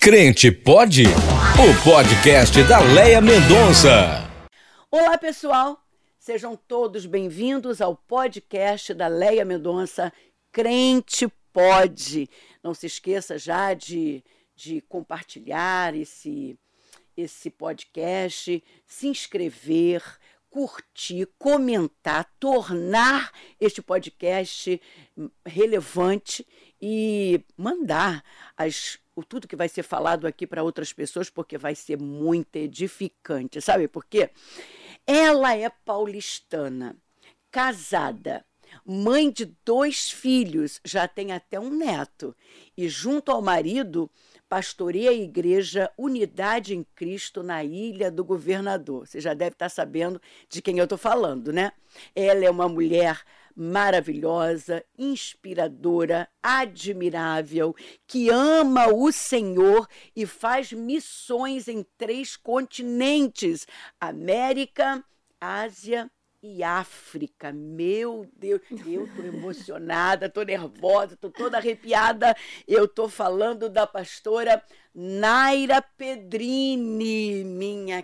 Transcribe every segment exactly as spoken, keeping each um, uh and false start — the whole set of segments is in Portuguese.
Crente Pode? O podcast da Leia Mendonça. Olá, pessoal. Sejam todos bem-vindos ao podcast da Leia Mendonça, Crente Pode. Não se esqueça já de, de compartilhar esse, esse podcast, se inscrever, curtir, comentar, tornar este podcast relevante e mandar as, o, tudo que vai ser falado aqui para outras pessoas, porque vai ser muito edificante. Sabe por quê? Ela é paulistana, casada, mãe de dois filhos, já tem até um neto, e junto ao marido pastoreia a igreja Unidade em Cristo na Ilha do Governador. Você já deve estar sabendo de quem eu estou falando, né? Ela é uma mulher maravilhosa, inspiradora, admirável, que ama o Senhor e faz missões em três continentes: América, Ásia e África. Meu Deus, eu tô emocionada, tô nervosa, tô toda arrepiada. Eu tô falando da pastora Naira Pedrini, minha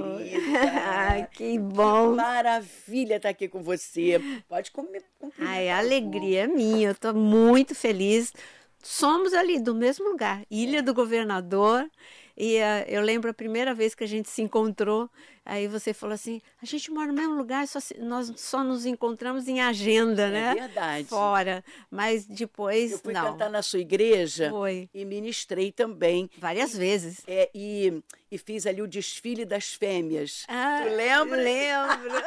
querida. Que bom. Que maravilha estar aqui com você. Pode comer. Ai, a alegria é minha, eu tô muito feliz. Somos ali do mesmo lugar, Ilha do Governador. E uh, eu lembro a primeira vez que a gente se encontrou, aí você falou assim, a gente mora no mesmo lugar, só se, nós só nos encontramos em agenda, é né? É verdade. Fora, mas depois, eu fui não. cantar na sua igreja. Foi. E ministrei também. Várias e, vezes. É, e, e fiz ali o desfile das fêmeas. Ah, tu lembra? Eu lembro.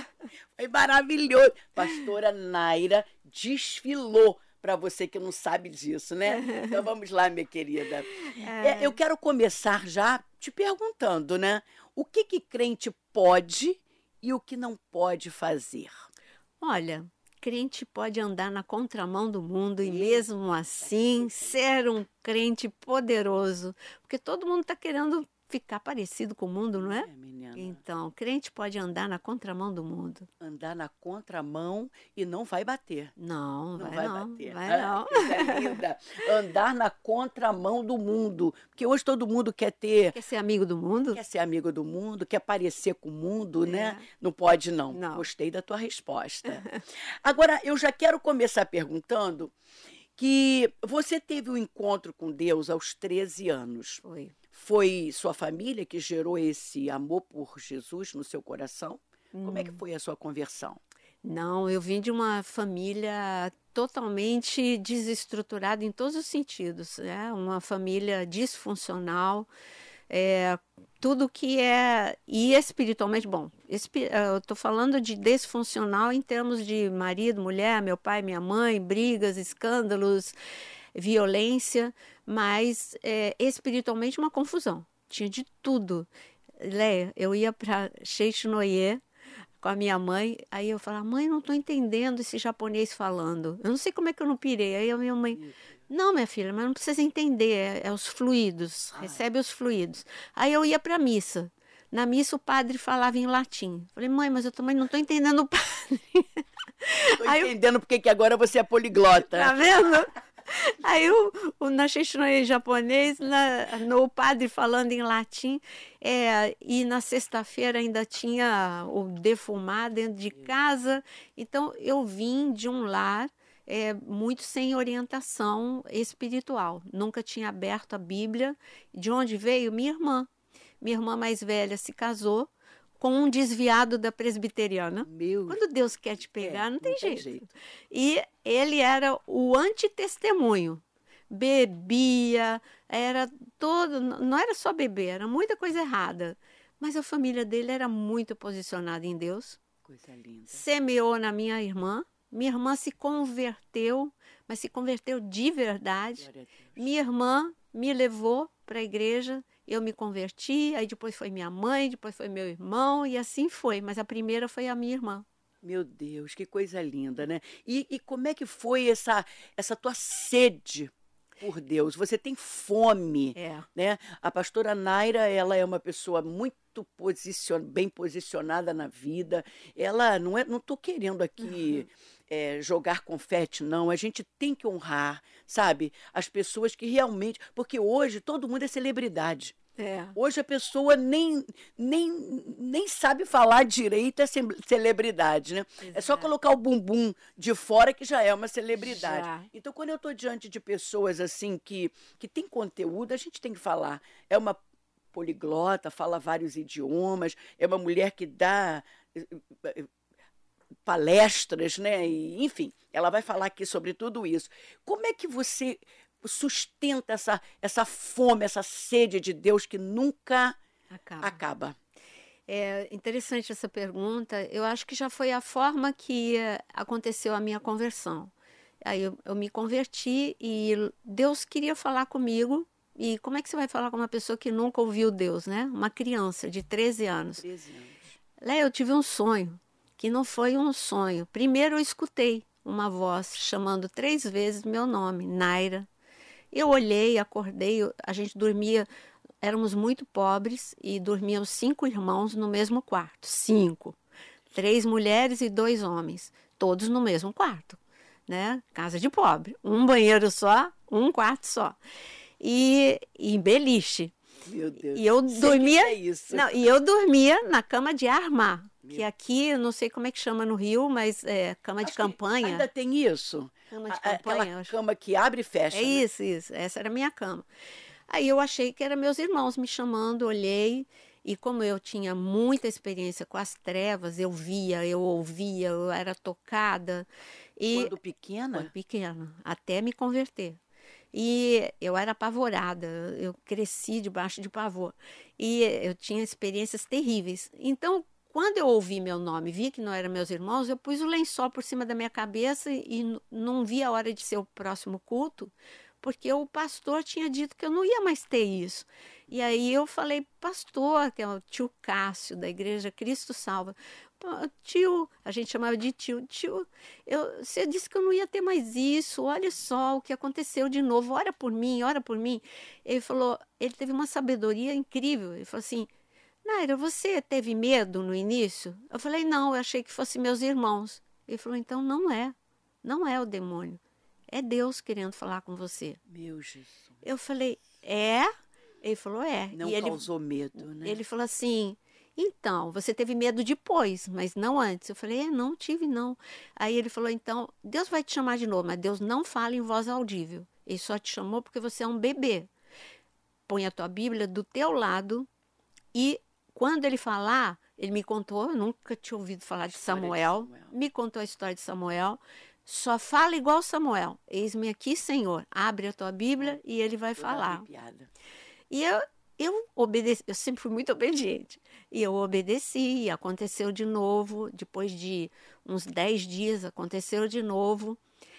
Foi maravilhoso. Pastora Naira desfilou. Para você que não sabe disso, né? Então vamos lá, minha querida. É. É, eu quero começar já te perguntando, né? O que que crente pode e o que não pode fazer? Olha, crente pode andar na contramão do mundo e mesmo assim ser um crente poderoso, porque todo mundo está querendo ficar parecido com o mundo, não é? É, menina. Então, crente pode andar na contramão do mundo. Andar na contramão e não vai bater. Não, não vai, vai não, bater. vai Ah, não. coisa linda. Andar na contramão do mundo. Porque hoje todo mundo quer ter... Quer ser amigo do mundo? Quer ser amigo do mundo, quer parecer com o mundo, É. né? Não pode, não. Não. Gostei da tua resposta. Agora, eu já quero começar perguntando que você teve um encontro com Deus aos treze anos. Foi. Foi sua família que gerou esse amor por Jesus no seu coração? Hum. Como é que foi a sua conversão? Não, eu vim de uma família totalmente desestruturada em todos os sentidos, né? Uma família disfuncional, é, tudo que é... E espiritualmente, bom, espi, eu estou falando de disfuncional em termos de marido, mulher, meu pai, minha mãe, brigas, escândalos, violência, mas é, espiritualmente uma confusão. Tinha de tudo. Leia, eu ia para Sheixinoye com a minha mãe, aí eu falava, mãe, não estou entendendo esse japonês falando. Eu não sei como é que eu não pirei. Aí a minha mãe, não, minha filha, mas não precisa entender, é, é os fluidos, recebe os fluidos. Aí eu ia para a missa. Na missa o padre falava em latim. Falei, mãe, mas eu também não estou entendendo o padre. Estou entendendo eu... porque que agora você é poliglota. Tá vendo? Aí o, o na Sheixinoye japonês, na, no padre falando em latim, é, e na sexta-feira ainda tinha o defumar dentro de casa. Então eu vim de um lar é, muito sem orientação espiritual. Nunca tinha aberto a Bíblia. De onde veio? Minha irmã. Minha irmã mais velha se casou com um desviado da presbiteriana. Meu... Quando Deus quer te pegar, é, não, tem, não jeito. tem jeito. E ele era o antitestemunho. Bebia, era todo... Não era só beber, era muita coisa errada. Mas a família dele era muito posicionada em Deus. Coisa linda. Semeou na minha irmã. Minha irmã se converteu, mas se converteu de verdade. Minha irmã me levou para a igreja, eu me converti, aí depois foi minha mãe, depois foi meu irmão, e assim foi. Mas a primeira foi a minha irmã. Meu Deus, que coisa linda, né? E, e como é que foi essa, essa tua sede por Deus? Você tem fome, É. né? A pastora Naira, ela é uma pessoa muito posicion... bem posicionada na vida. Ela não é, não estou querendo aqui... Uhum. é, jogar confete, não. A gente tem que honrar, sabe? As pessoas que realmente... Porque hoje todo mundo é celebridade. É. Hoje a pessoa nem, nem, nem sabe falar direito é celebridade, né? Exato. É só colocar o bumbum de fora que já é uma celebridade. Já. Então, quando eu estou diante de pessoas assim que, que têm conteúdo, a gente tem que falar. É uma poliglota, fala vários idiomas, é uma mulher que dá palestras, né? E, enfim, ela vai falar aqui sobre tudo isso. Como é que você sustenta essa, essa fome, essa sede de Deus que nunca Acaba. acaba? É interessante essa pergunta. Eu acho que já foi a forma que aconteceu a minha conversão. Aí eu, eu me converti e Deus queria falar comigo. E como é que você vai falar com uma pessoa que nunca ouviu Deus, né? Uma criança de treze anos. treze anos. Léa, eu tive um sonho, que não foi um sonho. Primeiro eu escutei uma voz chamando três vezes meu nome, Naira. Eu olhei, acordei, a gente dormia, éramos muito pobres e dormíamos cinco irmãos no mesmo quarto. Cinco. Três mulheres e dois homens, todos no mesmo quarto, né? Casa de pobre. Um banheiro só, um quarto só. E, e beliche. Meu Deus. E eu Sei dormia, que é isso. não, e eu dormia na cama de armar, que aqui, eu não sei como é que chama no Rio, mas é cama de Acho que campanha. ainda tem isso? Cama de A- campanha, Aquela eu acho. cama que abre e fecha. É né? isso, isso. Essa era a minha cama. Aí eu achei que eram meus irmãos me chamando, olhei, e como eu tinha muita experiência com as trevas, eu via, eu ouvia, eu era tocada. E Quando pequena? quando pequena, até me converter. E eu era apavorada, eu cresci debaixo de pavor. E eu tinha experiências terríveis. Então, quando eu ouvi meu nome, vi que não eram meus irmãos, eu pus o lençol por cima da minha cabeça e n- não vi a hora de ser o próximo culto, porque o pastor tinha dito que eu não ia mais ter isso. E aí eu falei, pastor, que é o tio Cássio, da igreja Cristo Salva, "Pô, tio, a gente chamava de tio, tio, eu, você disse que eu não ia ter mais isso, olha só o que aconteceu de novo, ora por mim, ora por mim. Ele falou, ele teve uma sabedoria incrível, ele falou assim, Naira, você teve medo no início? Eu falei, não, eu achei que fossem meus irmãos. Ele falou, então não é, não é o demônio, é Deus querendo falar com você. Meu Jesus. Eu falei, é? Ele falou, é. Não e ele, causou medo, né? ele falou assim, então, você teve medo depois, mas não antes. Eu falei, é, não tive não. Aí ele falou, então, Deus vai te chamar de novo, mas Deus não fala em voz audível. Ele só te chamou porque você é um bebê. Põe a tua Bíblia do teu lado e quando ele falar, ele me contou, eu nunca tinha ouvido falar de História de Samuel, Samuel. me contou a história de Samuel, só fala igual Samuel. Eis-me aqui, Senhor. Abre a tua Bíblia e ele vai Toda falar. arrepiada. E eu, eu obedeci, eu sempre fui muito obediente. E eu obedeci, e aconteceu de novo. Depois de uns dez dias, aconteceu de novo.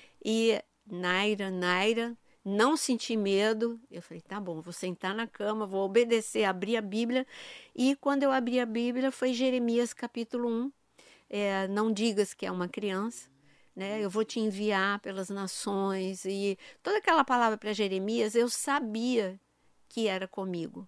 E Naira, Naira, não senti medo. Eu falei, tá bom, vou sentar na cama, vou obedecer, abrir a Bíblia. E quando eu abri a Bíblia, foi Jeremias capítulo um. É, não digas que é uma criança. Né? Eu vou te enviar pelas nações. E toda aquela palavra para Jeremias, eu sabia que era comigo.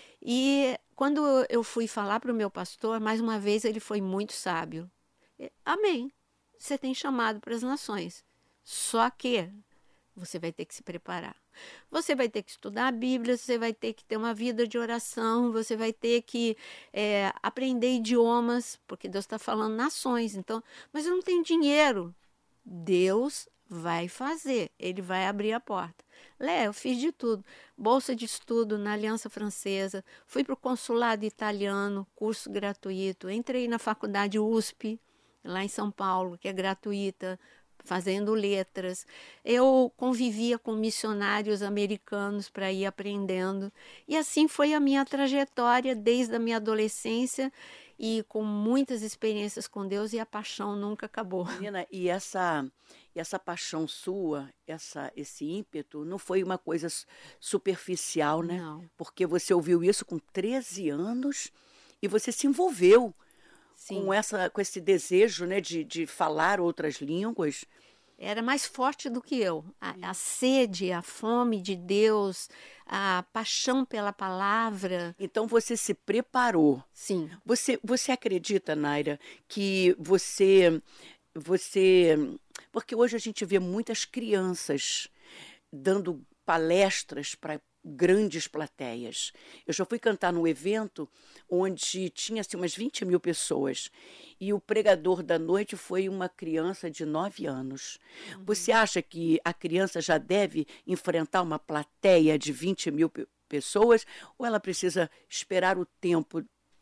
E quando eu fui falar para o meu pastor, mais uma vez ele foi muito sábio. Amém. Você tem chamado para as nações. Só que você vai ter que se preparar. Você vai ter que estudar a Bíblia, você vai ter que ter uma vida de oração, você vai ter que é, aprender idiomas, porque Deus está falando nações. Então, mas eu não tenho dinheiro. Deus vai fazer, Ele vai abrir a porta. Lé, eu fiz de tudo. Bolsa de estudo na Aliança Francesa, fui para o consulado italiano, curso gratuito, entrei na faculdade U S P, lá em São Paulo, que é gratuita, fazendo letras. Eu convivia com missionários americanos para ir aprendendo. E assim foi a minha trajetória desde a minha adolescência e com muitas experiências com Deus e a paixão nunca acabou. Menina, e essa, e essa paixão sua, essa, esse ímpeto, não foi uma coisa su- superficial, né? Não. Porque você ouviu isso com treze anos e você se envolveu Sim. com, essa, com esse desejo, né, de, de falar outras línguas. Era mais forte do que eu. A, a sede, a fome de Deus, a paixão pela palavra. Então você se preparou. Sim. Você, você acredita, Naira, que você, você Porque hoje a gente vê muitas crianças dando palestras para grandes plateias. Eu já fui cantar num evento onde tinha assim, umas vinte mil pessoas e o pregador da noite foi uma criança de nove anos. Uhum. Você acha que a criança já deve enfrentar uma plateia de vinte mil pessoas ou ela precisa esperar o tempo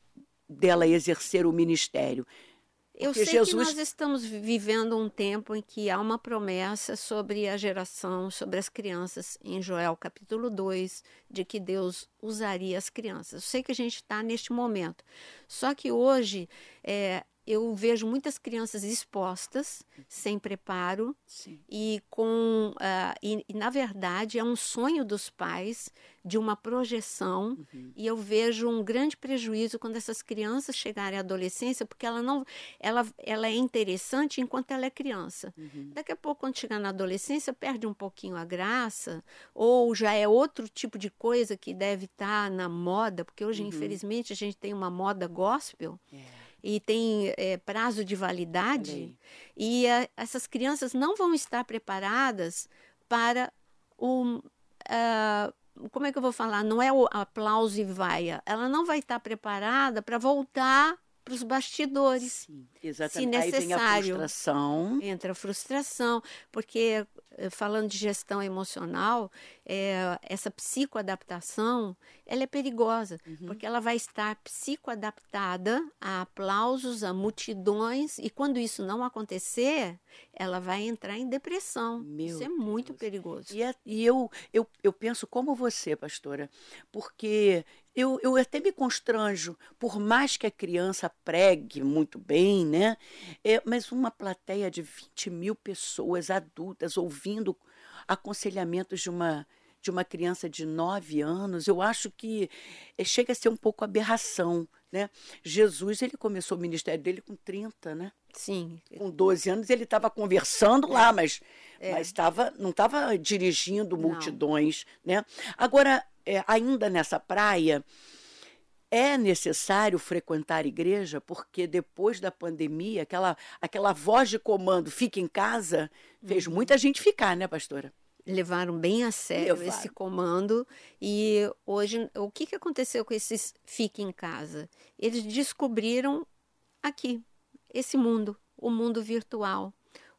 dela exercer o ministério? Porque Eu sei Jesus... que nós estamos vivendo um tempo em que há uma promessa sobre a geração, sobre as crianças, em Joel capítulo dois, de que Deus usaria as crianças. Eu sei que a gente está neste momento. Só que hoje é, eu vejo muitas crianças expostas, sem preparo, Sim. e com uh, e, e, na verdade, é um sonho dos pais de uma projeção, uhum. e eu vejo um grande prejuízo quando essas crianças chegarem à adolescência, porque ela não ela, ela é interessante enquanto ela é criança. Uhum. Daqui a pouco, quando chegar na adolescência, perde um pouquinho a graça, ou já é outro tipo de coisa que deve estar na moda, porque hoje, uhum. infelizmente, a gente tem uma moda gospel, yeah. e tem é, prazo de validade, e a, essas crianças não vão estar preparadas para o... Uh, como é que eu vou falar? Não é o aplauso e vaia. Ela não vai estar preparada para voltar para os bastidores. Sim, exatamente. Se necessário. Aí vem a frustração. Entra a frustração, porque, falando de gestão emocional, é, essa psicoadaptação, ela é perigosa, uhum. porque ela vai estar psicoadaptada a aplausos, a multidões, e quando isso não acontecer, ela vai entrar em depressão. Meu isso é Deus. Muito perigoso. E, é, e eu, eu, eu penso como você, pastora, porque... Eu, eu até me constranjo, por mais que a criança pregue muito bem, né? É, mas uma plateia de vinte mil pessoas adultas ouvindo aconselhamentos de uma, de uma criança de nove anos, eu acho que é, chega a ser um pouco aberração, né? Jesus, ele começou o ministério dele com trinta, né? Sim. Com doze anos ele estava conversando é. lá, mas, é. mas tava, não estava dirigindo multidões, não. né? Agora, é, ainda nessa praia, é necessário frequentar a igreja, porque depois da pandemia, aquela, aquela voz de comando, fica em casa, fez uhum. muita gente ficar, né, pastora? Levaram bem a sério Levaram. esse comando, e hoje, o que, que aconteceu com esses fica em casa? Eles descobriram aqui, esse mundo, o mundo virtual.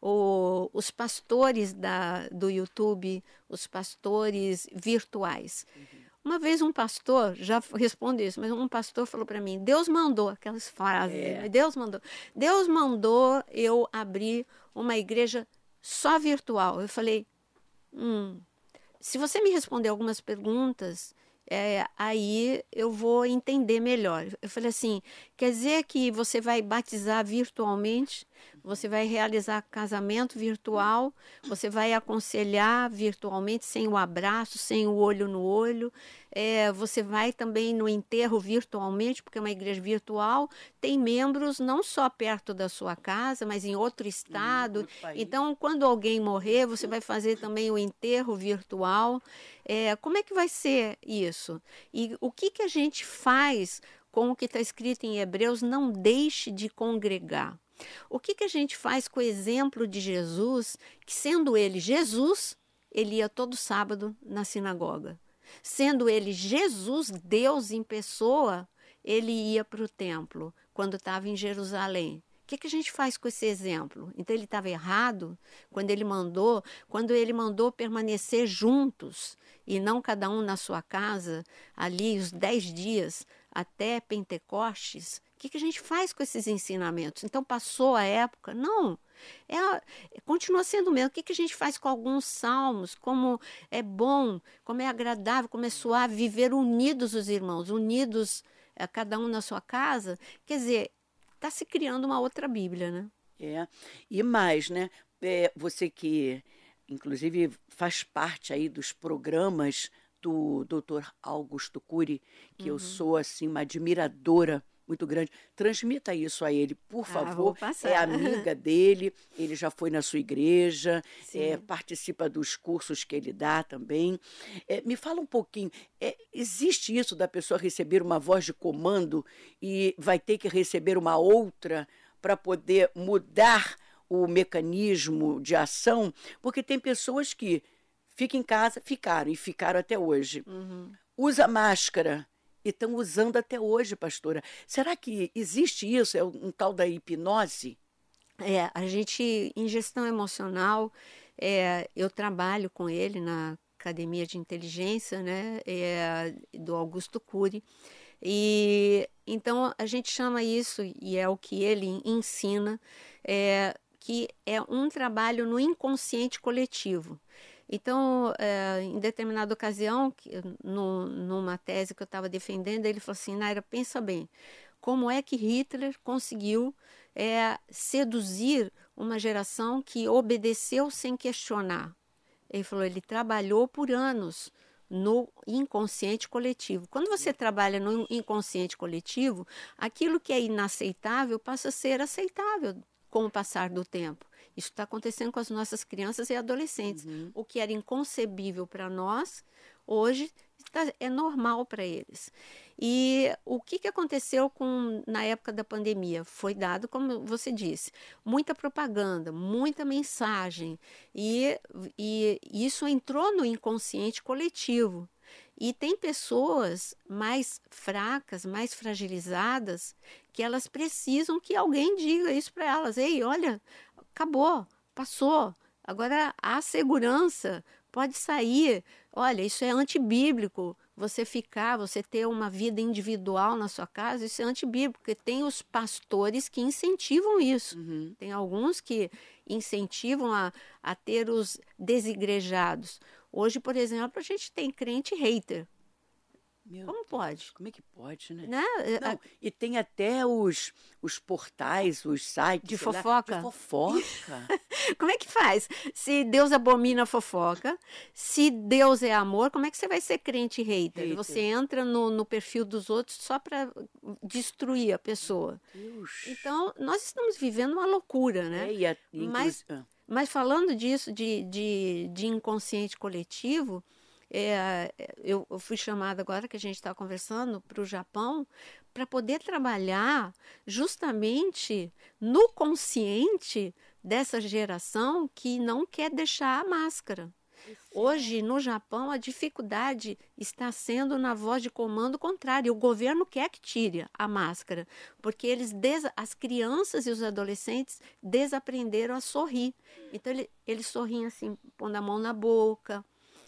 O, os pastores da, do YouTube, os pastores virtuais. Uhum. Uma vez um pastor, já respondi isso, mas um pastor falou para mim, Deus mandou, aquelas frases, é. Deus mandou. Deus mandou eu abrir uma igreja só virtual. Eu falei, hum, se você me responder algumas perguntas... É, aí eu vou entender melhor. Eu falei assim, quer dizer que você vai batizar virtualmente, você vai realizar casamento virtual, você vai aconselhar virtualmente, sem o abraço, sem o olho no olho, é, você vai também no enterro virtualmente, porque é uma igreja virtual, tem membros não só perto da sua casa, mas em outro estado. Então, quando alguém morrer, você vai fazer também o enterro virtual. É, como é que vai ser isso? E o que, que a gente faz com o que está escrito em Hebreus, não deixe de congregar? O que, que a gente faz com o exemplo de Jesus, que sendo ele Jesus, ele ia todo sábado na sinagoga. Sendo ele Jesus, Deus em pessoa, ele ia para o templo quando estava em Jerusalém. O que, que a gente faz com esse exemplo? Então ele estava errado quando ele mandou, quando ele mandou permanecer juntos e não cada um na sua casa, ali os dez dias até Pentecostes. O que, que a gente faz com esses ensinamentos? Então passou a época? Não, é, continua sendo o mesmo. O que, que a gente faz com alguns salmos? Como é bom, como é agradável, como é suave viver unidos os irmãos, unidos é, cada um na sua casa. Quer dizer, está se criando uma outra Bíblia, né? É, e mais, né? É, você que, inclusive, faz parte aí dos programas do doutor Augusto Cury, que uhum. eu sou, assim, uma admiradora muito grande. Transmita isso a ele, por favor. Ah, é amiga dele, ele já foi na sua igreja, é, participa dos cursos que ele dá também. É, me fala um pouquinho, é, existe isso da pessoa receber uma voz de comando e vai ter que receber uma outra para poder mudar o mecanismo de ação, porque tem pessoas que ficam em casa, ficaram e ficaram até hoje. Uhum. Usa máscara e estão usando até hoje, pastora. Será que existe isso? É um tal da hipnose? É, a gente, em gestão emocional, é, eu trabalho com ele na Academia de Inteligência, né, é, do Augusto Cury. E então a gente chama isso, e é o que ele ensina, é, que é um trabalho no inconsciente coletivo. Então, é, em determinada ocasião, que, no, numa tese que eu estava defendendo, ele falou assim: Naira, pensa bem, como é que Hitler conseguiu é, seduzir uma geração que obedeceu sem questionar? Ele falou, ele trabalhou por anos no inconsciente coletivo. Quando você trabalha no inconsciente coletivo, aquilo que é inaceitável passa a ser aceitável com o passar do tempo. Isso está acontecendo com as nossas crianças e adolescentes. Uhum. O que era inconcebível para nós, hoje tá, é normal para eles. E o que, que aconteceu com, na época da pandemia? Foi dado, como você disse, muita propaganda, muita mensagem. E, e isso entrou no inconsciente coletivo. E tem pessoas mais fracas, mais fragilizadas, que elas precisam que alguém diga isso para elas. Ei, olha, acabou, passou. Agora a segurança pode sair. Olha, isso é antibíblico. Você ficar, você ter uma vida individual na sua casa, isso é antibíblico, porque tem os pastores que incentivam isso. Uhum. Tem alguns que incentivam a, a ter os desigrejados. Hoje, por exemplo, a gente tem crente hater. Meu Como Deus, pode? Como é que pode, né? né? Não, a... E tem até os, os portais, os sites... De fofoca. Lá, de fofoca. Como é que faz? Se Deus abomina a fofoca, se Deus é amor, como é que você vai ser crente hater? hater. Você entra no, no perfil dos outros só para destruir a pessoa. Deus. Então, nós estamos vivendo uma loucura, né? É, e a, mas, mas falando disso, de, de, de inconsciente coletivo... É, eu, eu fui chamada agora que a gente está conversando para o Japão para poder trabalhar justamente no consciente dessa geração que não quer deixar a máscara. Hoje, no Japão, a dificuldade está sendo na voz de comando contrário. O governo quer que tire a máscara, porque eles des... as crianças e os adolescentes desaprenderam a sorrir. Então, ele, eles sorriem assim, pondo a mão na boca.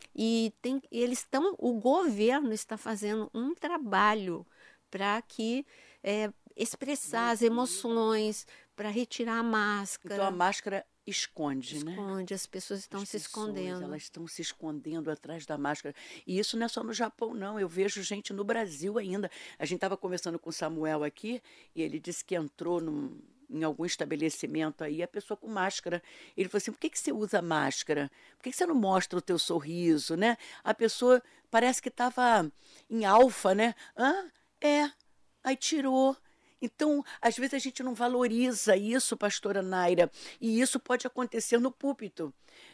E tem, eles estão, o governo está fazendo um trabalho para que é, expressar as emoções, para retirar a máscara. Então a máscara esconde, esconde né? Esconde, as pessoas estão as se pessoas, escondendo. Elas estão se escondendo atrás da máscara. E isso não é só no Japão, não. Eu vejo gente no Brasil ainda. A gente estava conversando com o Samuel aqui e ele disse que entrou num... em algum estabelecimento aí, a pessoa com máscara. Ele falou assim, por que, que você usa máscara? Por que, que você não mostra o teu sorriso, né? A pessoa parece que estava em alfa, né? Ah, é. Aí tirou. Então, às vezes a gente não valoriza isso, pastora Naira, e isso pode acontecer no púlpito.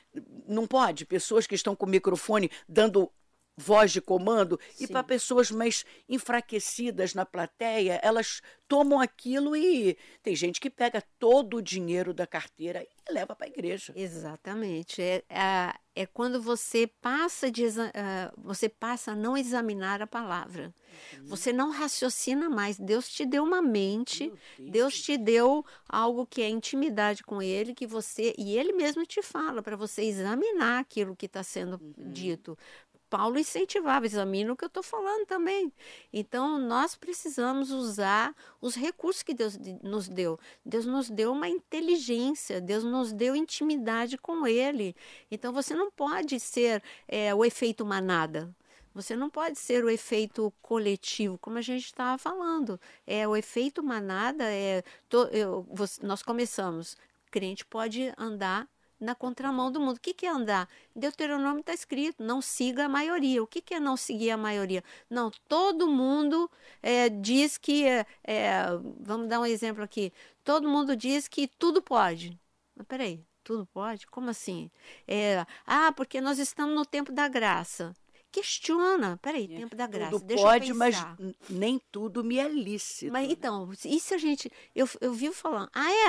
Não pode? Pessoas que estão com o microfone dando voz de comando, Sim. E para pessoas mais enfraquecidas na plateia, elas tomam aquilo e tem gente que pega todo o dinheiro da carteira e leva para a igreja. Exatamente. É, é, é quando você passa, de, uh, você passa a não examinar a palavra. Uhum. Você não raciocina mais. Deus te deu uma mente, Deus. Deus te deu algo que é intimidade com Ele, que você e Ele mesmo te fala para você examinar aquilo que está sendo uhum. dito. Paulo incentivava, examina o que eu estou falando também. Então, nós precisamos usar os recursos que Deus nos deu. Deus nos deu uma inteligência, Deus nos deu intimidade com Ele. Então, você não pode ser é, o efeito manada. Você não pode ser o efeito coletivo, como a gente estava falando. É, o efeito manada, é, to, eu, você, nós começamos, crente pode andar na contramão do mundo. O que, que é andar? Deuteronômio está escrito, não siga a maioria. O que, que é não seguir a maioria? Não, todo mundo é, diz que, é, é, vamos dar um exemplo aqui, todo mundo diz que tudo pode. Mas peraí, tudo pode? Como assim? É, ah, porque nós estamos no tempo da graça. Questiona, peraí, é, tempo da graça, tudo deixa pode, eu mas pensar. nem tudo me é lícito. Mas então, e se a gente, eu, eu vivo falando, ah é?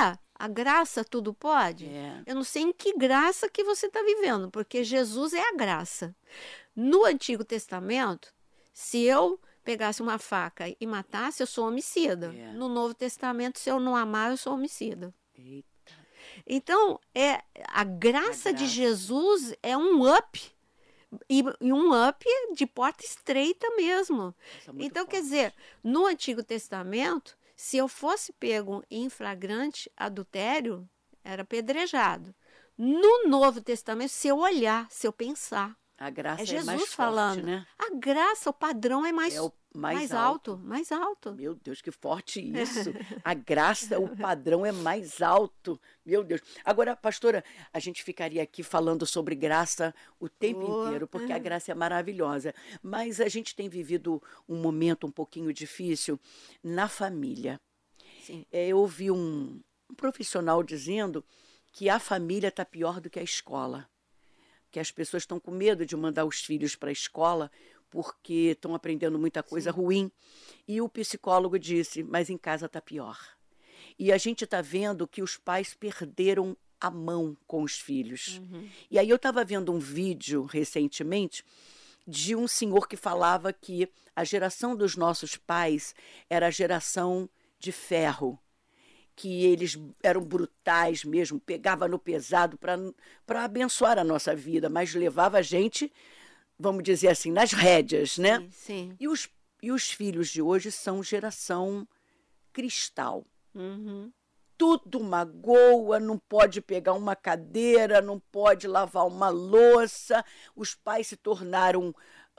a graça tudo pode. É. Eu não sei em que graça que você está vivendo, porque Jesus é a graça. No Antigo Testamento, se eu pegasse uma faca e matasse, eu sou homicida. É. No Novo Testamento, se eu não amar, eu sou homicida. Eita. Então, é, a graça, A de graça. Jesus é um up. E, e um up de porta estreita mesmo. Isso é muito Então, quer forte. dizer, no Antigo Testamento, se eu fosse pego em flagrante adultério, era apedrejado. No Novo Testamento, se eu olhar, se eu pensar, A graça é é Jesus mais forte, falando. né? A graça, o padrão é mais, É o mais, mais alto. alto, mais alto. Meu Deus, que forte isso. A graça, o padrão é mais alto. Meu Deus. Agora, pastora, a gente ficaria aqui falando sobre graça o tempo Oh. inteiro, porque a graça é maravilhosa. Mas a gente tem vivido um momento um pouquinho difícil na família. Sim. É, eu ouvi um, um profissional dizendo que a família está pior do que a escola. Que as pessoas estão com medo de mandar os filhos para a escola porque estão aprendendo muita coisa Sim. ruim. E o psicólogo disse, mas em casa está pior. E a gente está vendo que os pais perderam a mão com os filhos. Uhum. E aí eu estava vendo um vídeo recentemente de um senhor que falava que a geração dos nossos pais era a geração de ferro, que eles eram brutais mesmo, pegava no pesado para abençoar a nossa vida, mas levava a gente, vamos dizer assim, nas rédeas, né? Sim, sim. E os, e os filhos de hoje são geração cristal. Uhum. Tudo magoa, não pode pegar uma cadeira, não pode lavar uma louça. Os pais se tornaram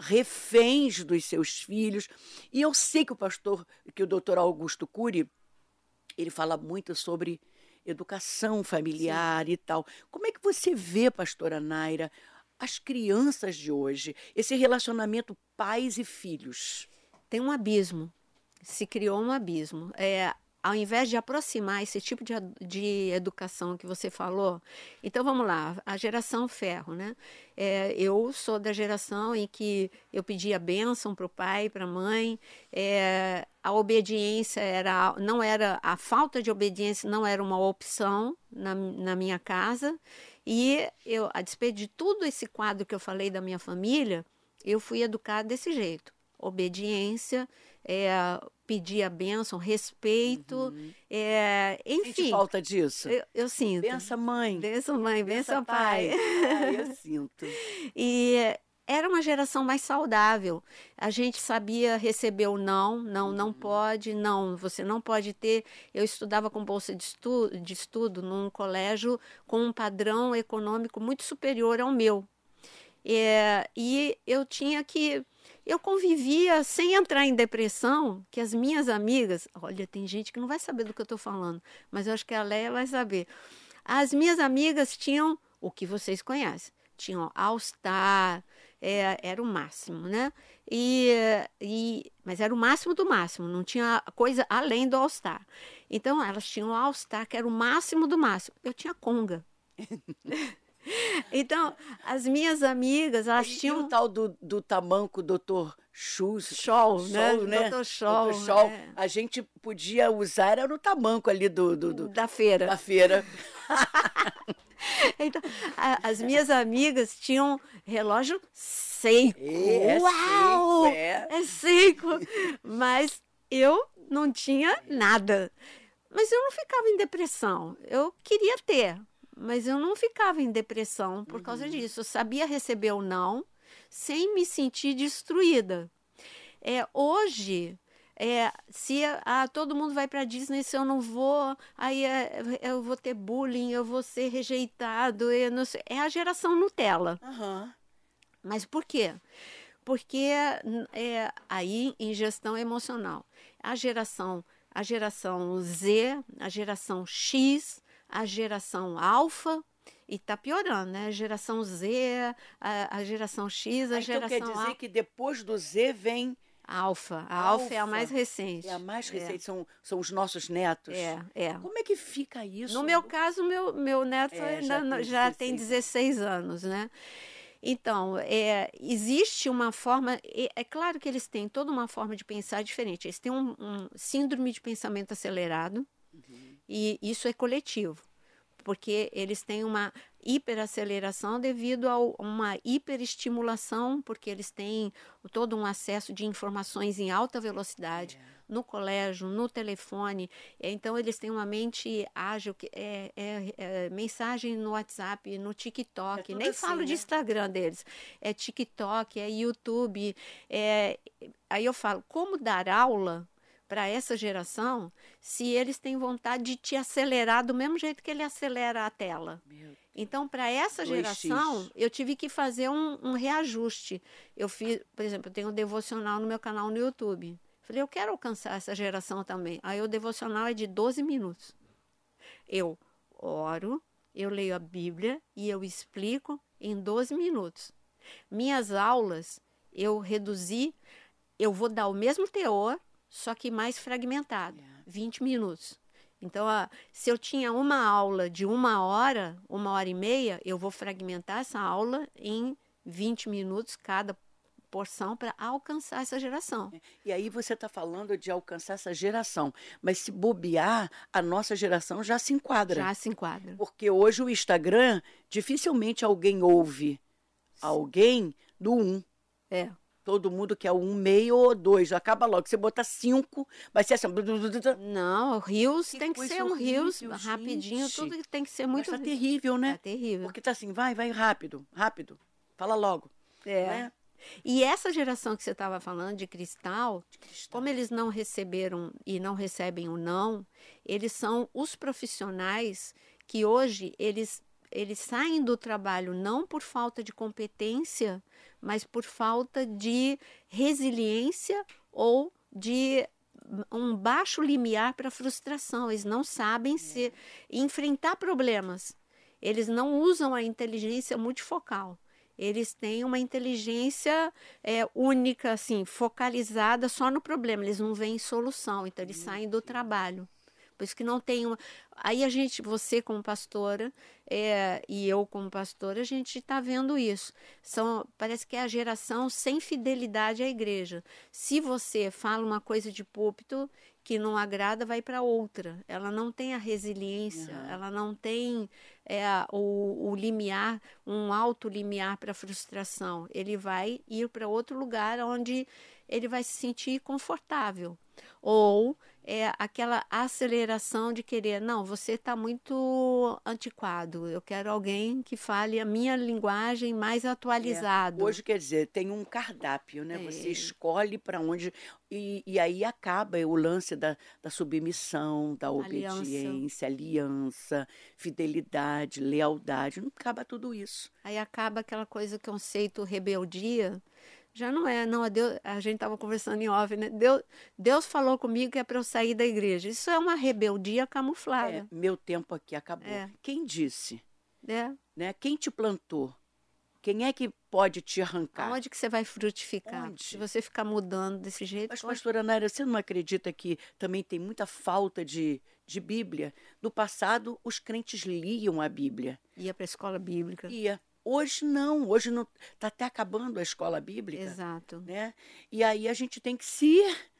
reféns dos seus filhos. E eu sei que o pastor, que o doutor Augusto Cury, ele fala muito sobre educação familiar. Sim. E tal. Como é que você vê, pastora Naira, as crianças de hoje, esse relacionamento pais e filhos? Tem um abismo, se criou um abismo. É, ao invés de aproximar esse tipo de, de educação que você falou, então vamos lá, a geração ferro, né? É, eu sou da geração em que eu pedia bênção para o pai, para a mãe, é, a obediência era, não era, a falta de obediência não era uma opção na, na minha casa, e eu, a despeito de tudo esse quadro que eu falei da minha família, eu fui educada desse jeito. Obediência, é, pedir a bênção, respeito, Uhum. é, enfim. Sente falta disso? Eu, eu sinto. Bença mãe. Benção mãe, benção pai. pai. Ah, eu sinto. E era uma geração mais saudável. A gente sabia receber o não, não, não Uhum. pode, não, você não pode ter. Eu estudava com bolsa de estudo, de estudo num colégio com um padrão econômico muito superior ao meu. É, e eu tinha que... Eu convivia sem entrar em depressão, que as minhas amigas... Olha, tem gente que não vai saber do que eu estou falando, mas eu acho que a Leia vai saber. As minhas amigas tinham o que vocês conhecem. Tinham All Star, é, era o máximo, né? E, e, mas era o máximo do máximo, não tinha coisa além do All Star. Então, elas tinham o All Star, que era o máximo do máximo. Eu tinha Conga. Então, as minhas amigas, elas e, tinham... E o tal do, do tamanco, doutor Schultz, Scholl, né? né? doutor Scholl. doutor Scholl. É. A gente podia usar, era o tamanco ali do, do, do da feira. Da feira. Então, a, as minhas amigas tinham relógio Seiko. É, Uau! Seiko, é. é Seiko. Mas eu não tinha nada. Mas eu não ficava em depressão. Eu queria ter, mas eu não ficava em depressão por causa Uhum. disso. Eu sabia receber o não sem me sentir destruída. É, hoje... É, se ah, todo mundo vai para a Disney, se eu não vou, aí é, eu vou ter bullying, eu vou ser rejeitado, eu não sei. É a geração Nutella. Uhum. Mas por quê? Porque é, aí em gestão emocional, a geração, a geração Z, a geração X, a geração Alfa, e está piorando, né? A geração Z, a, a geração X, a ah, geração... Então quer dizer a... que depois do Z vem... A Alfa. A Alfa Alfa é a mais recente. É a mais recente, é. São, são os nossos netos. É, é. Como é que fica isso? No meu caso, meu, meu neto é, já, ainda, tem, já tem dezesseis anos, né? Então, é, existe uma forma... É, é claro que eles têm toda uma forma de pensar diferente. Eles têm um, um síndrome de pensamento acelerado, Uhum. E isso é coletivo, porque eles têm uma hiperaceleração devido a uma hiperestimulação, porque eles têm todo um acesso de informações em alta velocidade, é. no colégio, no telefone. Então, eles têm uma mente ágil, que é, é, é mensagem no WhatsApp, no TikTok, é nem assim, falo né? de Instagram deles, é TikTok, é YouTube. É... Aí eu falo, como dar aula para essa geração, se eles têm vontade de te acelerar do mesmo jeito que ele acelera a tela. Então, para essa geração, eu tive que fazer um, um reajuste. Eu fiz, por exemplo, eu tenho um devocional no meu canal no YouTube. Falei, eu quero alcançar essa geração também. Aí o devocional é de doze minutos. Eu oro, eu leio a Bíblia e eu explico em doze minutos. Minhas aulas, eu reduzi, eu vou dar o mesmo teor, só que mais fragmentado, vinte minutos. Então, a, se eu tinha uma aula de uma hora, uma hora e meia, eu vou fragmentar essa aula em vinte minutos cada porção para alcançar essa geração. E aí você está falando de alcançar essa geração, mas se bobear, a nossa geração já se enquadra. Já se enquadra. Porque hoje o Instagram, dificilmente alguém ouve Sim. alguém do um. É. Todo mundo quer um meio ou dois. Acaba logo. Você botar cinco, vai ser assim. Não, o Reels tem que ser um Reels rapidinho. Tudo tem que ser muito... Mas tá terrível, né? Tá terrível. Porque tá assim, vai, vai rápido, rápido. Fala logo. É. Né? E essa geração que você estava falando de cristal, de cristal, como eles não receberam e não recebem o não, eles são os profissionais que hoje eles... Eles saem do trabalho não por falta de competência, mas por falta de resiliência ou de um baixo limiar para frustração. Eles não sabem é. se enfrentar problemas. Eles não usam a inteligência multifocal. Eles têm uma inteligência é, única, assim, focalizada só no problema. Eles não veem solução, então eles saem do trabalho. Por isso que não tem uma... Aí a gente, você como pastora é, e eu como pastora, a gente está vendo isso. São, parece que é a geração sem fidelidade à igreja. Se você fala uma coisa de púlpito que não agrada, vai para outra. Ela não tem a resiliência, uhum. ela não tem é, o, o limiar, um alto limiar para a frustração. Ele vai ir para outro lugar onde ele vai se sentir confortável. Ou é aquela aceleração de querer, não, você está muito antiquado, eu quero alguém que fale a minha linguagem mais atualizada. É. Hoje, quer dizer, tem um cardápio, né? É. Você escolhe para onde... E, e aí acaba o lance da, da submissão, da obediência, aliança. aliança, fidelidade, lealdade, não acaba tudo isso. Aí acaba aquela coisa, conceito rebeldia... Já não é, não, a, Deus, a gente estava conversando em off, né? Deus, Deus falou comigo que é para eu sair da igreja. Isso é uma rebeldia camuflada. É, meu tempo aqui acabou. É. Quem disse? É. Né? Quem te plantou? Quem é que pode te arrancar? Onde que você vai frutificar? Onde? Se você ficar mudando desse jeito... Mas, pode... pastora Naira, você não acredita que também tem muita falta de, de Bíblia? No passado, os crentes liam a Bíblia. Ia para a escola bíblica. Ia. Hoje não, hoje não está até acabando a escola bíblica. Exato. Né? E aí a gente tem que se,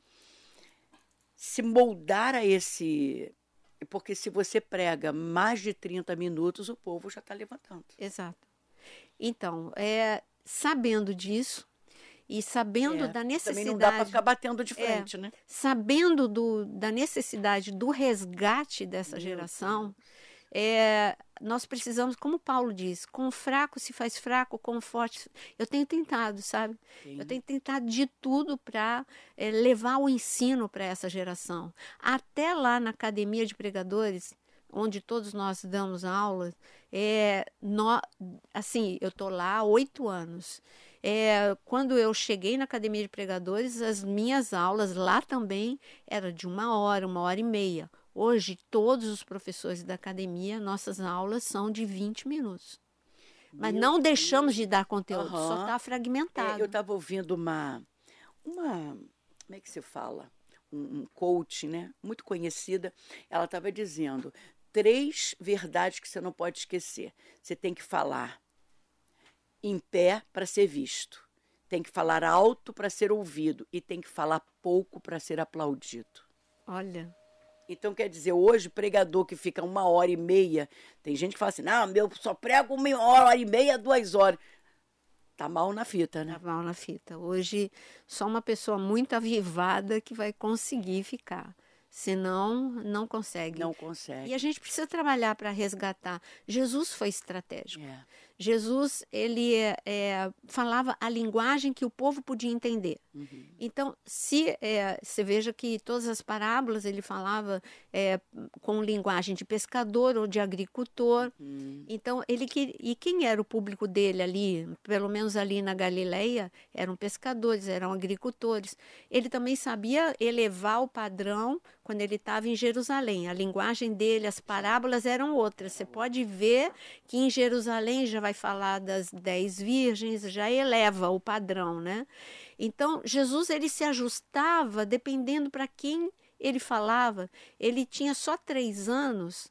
se moldar a esse... Porque se você prega mais de trinta minutos, o povo já está levantando. Exato. Então, é, sabendo disso e sabendo é, da necessidade... Também não dá para ficar batendo de frente, é, né? Sabendo do, da necessidade do resgate dessa Meu geração... Deus. É, nós precisamos, como Paulo diz, com o fraco se faz fraco, com o forte... Eu tenho tentado, sabe? Sim. Eu tenho tentado de tudo para é, levar o ensino para essa geração. Até lá na Academia de Pregadores, onde todos nós damos aulas, é, no, assim, eu estou lá há oito anos. É, quando eu cheguei na Academia de Pregadores, as minhas aulas lá também eram de uma hora, uma hora e meia. Hoje, todos os professores da academia, nossas aulas são de vinte minutos. Mas Meu não Deus. deixamos de dar conteúdo, uhum. só está fragmentado. É, eu estava ouvindo uma, uma, como é que se fala? Um, um coach, né? Muito conhecida. Ela estava dizendo, três verdades que você não pode esquecer. Você tem que falar em pé para ser visto. Tem que falar alto para ser ouvido. E tem que falar pouco para ser aplaudido. Olha... Então, quer dizer, hoje, pregador que fica uma hora e meia, tem gente que fala assim, não, meu, só prego uma hora e meia, duas horas. Tá mal na fita, né? Tá mal na fita. Hoje, só uma pessoa muito avivada que vai conseguir ficar. Senão, não consegue. Não consegue. E a gente precisa trabalhar para resgatar. Jesus foi estratégico. É. Jesus, ele é, é, falava a linguagem que o povo podia entender. Uhum. Então, se é, você veja que todas as parábolas ele falava é, com linguagem de pescador ou de agricultor. Uhum. Então, ele que, e quem era o público dele ali, pelo menos ali na Galileia, eram pescadores, eram agricultores. Ele também sabia elevar o padrão quando ele estava em Jerusalém. A linguagem dele, as parábolas eram outras. Você pode ver que em Jerusalém já vai falar das dez virgens, já eleva o padrão, né? Então, Jesus, ele se ajustava dependendo para quem ele falava. Ele tinha só três anos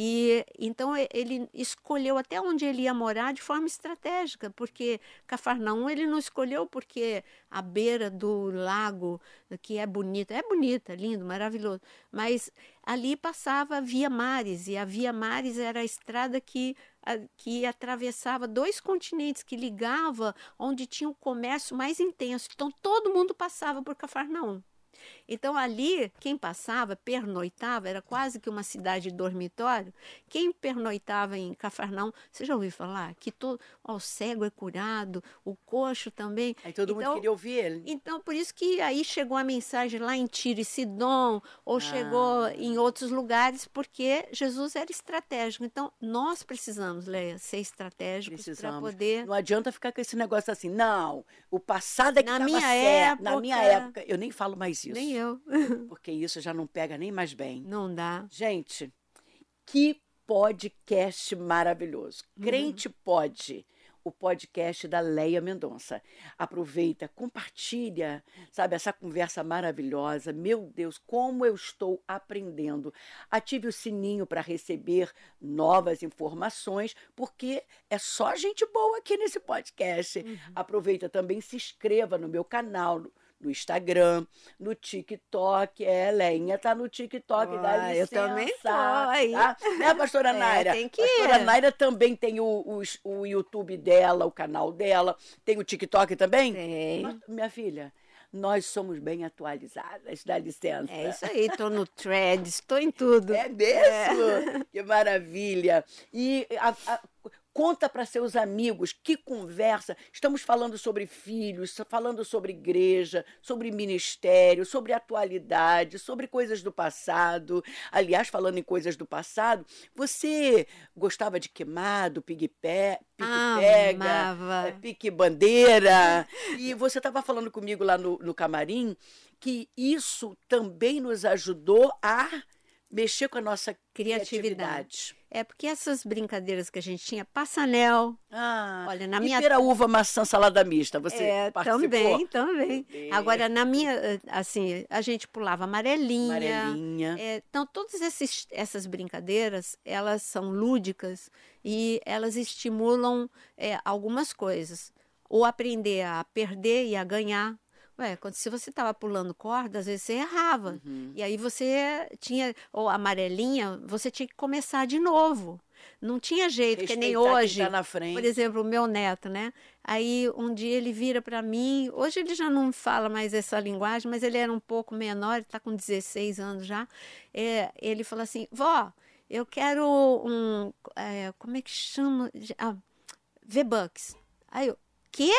e então ele escolheu até onde ele ia morar de forma estratégica, porque Cafarnaum ele não escolheu porque a beira do lago, que é bonita, é bonita, lindo, maravilhoso, mas ali passava a Via Maris, e a Via Maris era a estrada que, a, que atravessava dois continentes, que ligava onde tinha o comércio mais intenso. Então todo mundo passava por Cafarnaum. Então ali, quem passava, pernoitava, era quase que uma cidade de dormitório. Quem pernoitava em Cafarnaum, você já ouviu falar? Que todo, ó, o cego é curado, o coxo também. Aí todo então, mundo queria ouvir ele. Então, por isso que aí chegou a mensagem lá em Tiro e Sidom, ou Ah. chegou em outros lugares, porque Jesus era estratégico. Então, nós precisamos, Leia, ser estratégicos para Precisamos. poder... Não adianta ficar com esse negócio assim, não, o passado é que Na estava minha certo. Na época- minha época, eu nem falo mais isso. Nem eu. Porque isso já não pega nem mais bem. Não dá. Gente, que podcast maravilhoso. Crente Pode, o podcast da Leia Mendonça. Aproveita, compartilha, sabe, essa conversa maravilhosa. Meu Deus, como eu estou aprendendo. Ative o sininho para receber novas informações, porque é só gente boa aqui nesse podcast. Uhum. Aproveita também, se inscreva no meu canal, no Instagram, no TikTok. É, Leinha tá no TikTok, dá Ah, eu licença. também tô aí. Tá? Né, pastora É, Naira? tem que Pastora ir. Naira também tem o, o, o YouTube dela, o canal dela. Tem o TikTok também? Tem. Mas, minha filha, nós somos bem atualizadas, dá licença. É isso aí, tô no Threads, tô em tudo. É mesmo? Que maravilha! E a- a- conta para seus amigos, que conversa. Estamos falando sobre filhos, falando sobre igreja, sobre ministério, sobre atualidade, sobre coisas do passado. Aliás, falando em coisas do passado, você gostava de queimado, pique-pé, pique-pega, Amava. é, pique-bandeira. E você estava falando comigo lá no, no camarim que isso também nos ajudou a mexer com a nossa Criatividade. criatividade. É porque essas brincadeiras que a gente tinha, passanel, Ah, olha, na e minha... pera, uva, maçã, salada mista, você É, participou? também, também. Meu Deus. Agora, na minha, eh, assim, a gente pulava amarelinha. Amarelinha. É, então, todas esses, essas brincadeiras, elas são lúdicas e elas estimulam é, algumas coisas. Ou aprender a perder e a ganhar. Ué, quando, se você estava pulando corda, às vezes você errava. Uhum. E aí você tinha, ou amarelinha, você tinha que começar de novo. Não tinha jeito, que nem Respeitar quem hoje. tá na frente. Por exemplo, o meu neto, né? Aí um dia ele vira para mim, hoje ele já não fala mais essa linguagem, mas ele era um pouco menor, ele está com dezesseis anos já. É, ele falou assim, vó, eu quero um, é, como é que chama? Ah, V-Bucks. Aí eu, quê?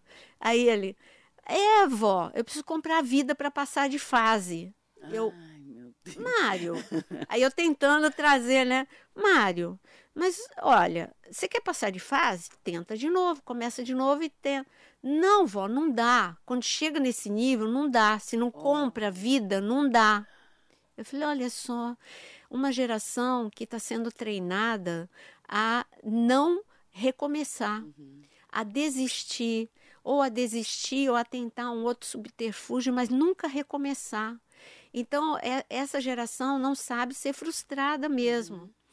Aí ele, é, vó, eu preciso comprar vida para passar de fase. Eu, Ai, meu Deus. Mário, aí eu tentando trazer, né? Mário, mas olha, você quer passar de fase? Tenta de novo, começa de novo e tenta. Não, vó, não dá. Quando chega nesse nível, não dá. Se não compra vida, não dá. Eu falei, olha só, uma geração que está sendo treinada a não recomeçar, a desistir, ou a desistir, ou a tentar um outro subterfúgio, mas nunca recomeçar. Então, é, essa geração não sabe ser frustrada mesmo.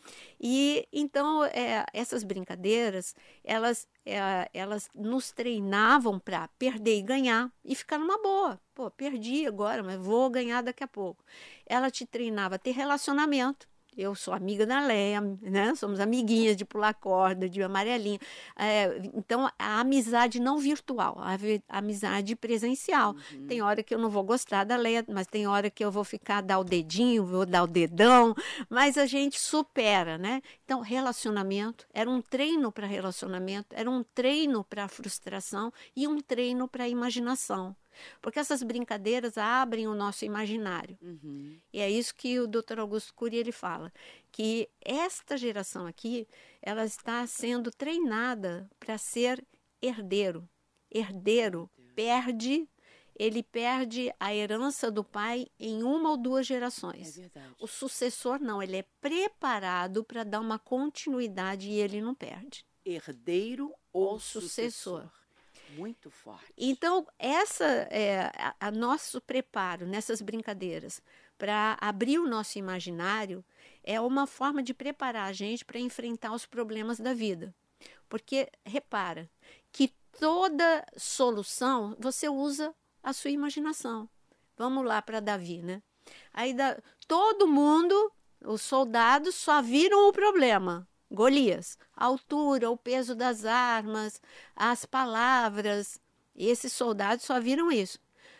E então é, essas brincadeiras, elas, é, elas nos treinavam para perder e ganhar e ficar numa boa. Pô, perdi agora, mas vou ganhar daqui a pouco. Ela te treinava a ter relacionamento. Eu sou amiga da Leia, né? Somos amiguinhas de pular corda, de amarelinha. É, então, a amizade não virtual, a, a amizade presencial. Uhum. Tem hora que eu não vou gostar da Leia, mas tem hora que eu vou ficar, dar o dedinho, vou dar o dedão, mas a gente supera, né? Então, relacionamento, era um treino para relacionamento, era um treino para frustração e um treino para imaginação. Porque essas brincadeiras abrem o nosso imaginário. Uhum. E é isso que o doutor Augusto Cury ele fala, que esta geração aqui, ela está sendo treinada para ser herdeiro. Herdeiro perde, ele perde a herança do pai em uma ou duas gerações. É verdade. O sucessor não, ele é preparado para dar uma continuidade e ele não perde. Herdeiro ou, ou sucessor. sucessor. Muito forte. Então, essa é a, a nosso preparo nessas brincadeiras para abrir o nosso imaginário é uma forma de preparar a gente para enfrentar os problemas da vida. Porque, repara, que toda solução você usa a sua imaginação. Vamos lá para Davi, né? Aí da, todo mundo, os soldados, só viram o problema. Golias, a altura, o peso das armas, as palavras. Esses soldados só viram isso.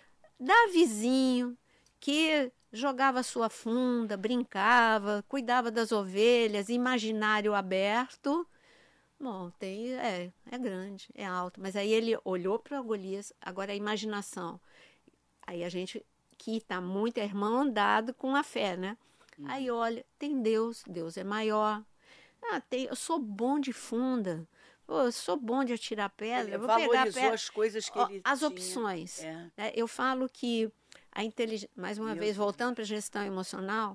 Davizinho, que jogava sua funda, brincava, cuidava das ovelhas, imaginário aberto. Bom, tem, é, é grande, é alto. Mas aí ele olhou para Golias, agora a imaginação. Aí a gente que está muito é irmandado com a fé, né? Hum. Aí olha, tem Deus, Deus é maior. Ah, tem, eu sou bom de funda, oh, eu sou bom de atirar pedra. Ele eu vou valorizou pegar pedra. as coisas que ele As tinha. opções. É. É, eu falo que a inteligência, mais uma Meu vez, Deus. voltando para a gestão emocional,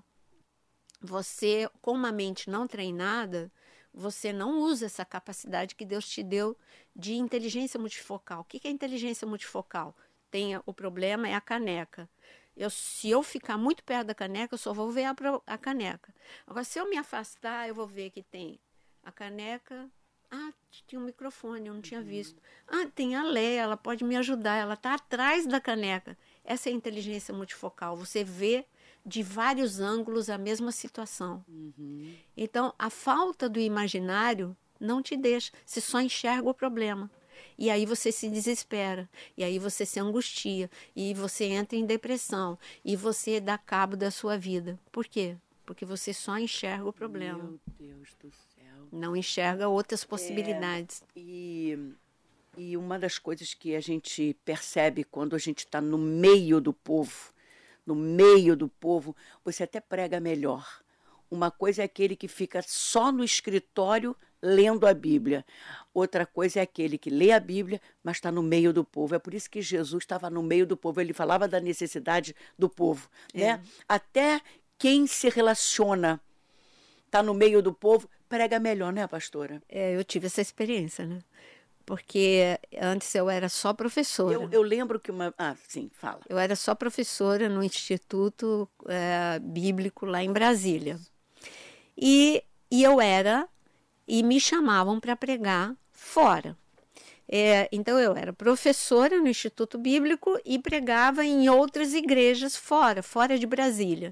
você, com uma mente não treinada, você não usa essa capacidade que Deus te deu de inteligência multifocal. O que é inteligência multifocal? Tem, o problema é a caneca. Eu, se eu ficar muito perto da caneca, eu só vou ver a, a caneca. Agora, se eu me afastar, eu vou ver que tem a caneca. Ah, tinha um microfone, eu não tinha visto. Ah, tem a Leia, ela pode me ajudar, ela está atrás da caneca. Essa é a inteligência multifocal. Você vê de vários ângulos a mesma situação. Uhum. Então, a falta do imaginário não te deixa, você só enxerga o problema. E aí você se desespera, e aí você se angustia, e você entra em depressão, e você dá cabo da sua vida. Por quê? Porque você só enxerga o problema. Meu Deus do céu. Não enxerga outras possibilidades. É, e, e uma das coisas que a gente percebe quando a gente está no meio do povo, no meio do povo, você até prega melhor. Uma coisa é aquele que fica só no escritório lendo a Bíblia. Outra coisa é aquele que lê a Bíblia, mas está no meio do povo. É por isso que Jesus estava no meio do povo. Ele falava da necessidade do povo. É. Né? Até quem se relaciona, está no meio do povo, prega melhor, né, pastora? É, eu tive essa experiência, né? Porque antes eu era só professora. Eu, eu lembro que uma... Ah, sim, fala. Eu era só professora no Instituto é, Bíblico lá em Brasília. E, e eu era... E me chamavam para pregar fora. É, então, eu era professora no Instituto Bíblico e pregava em outras igrejas fora, fora de Brasília.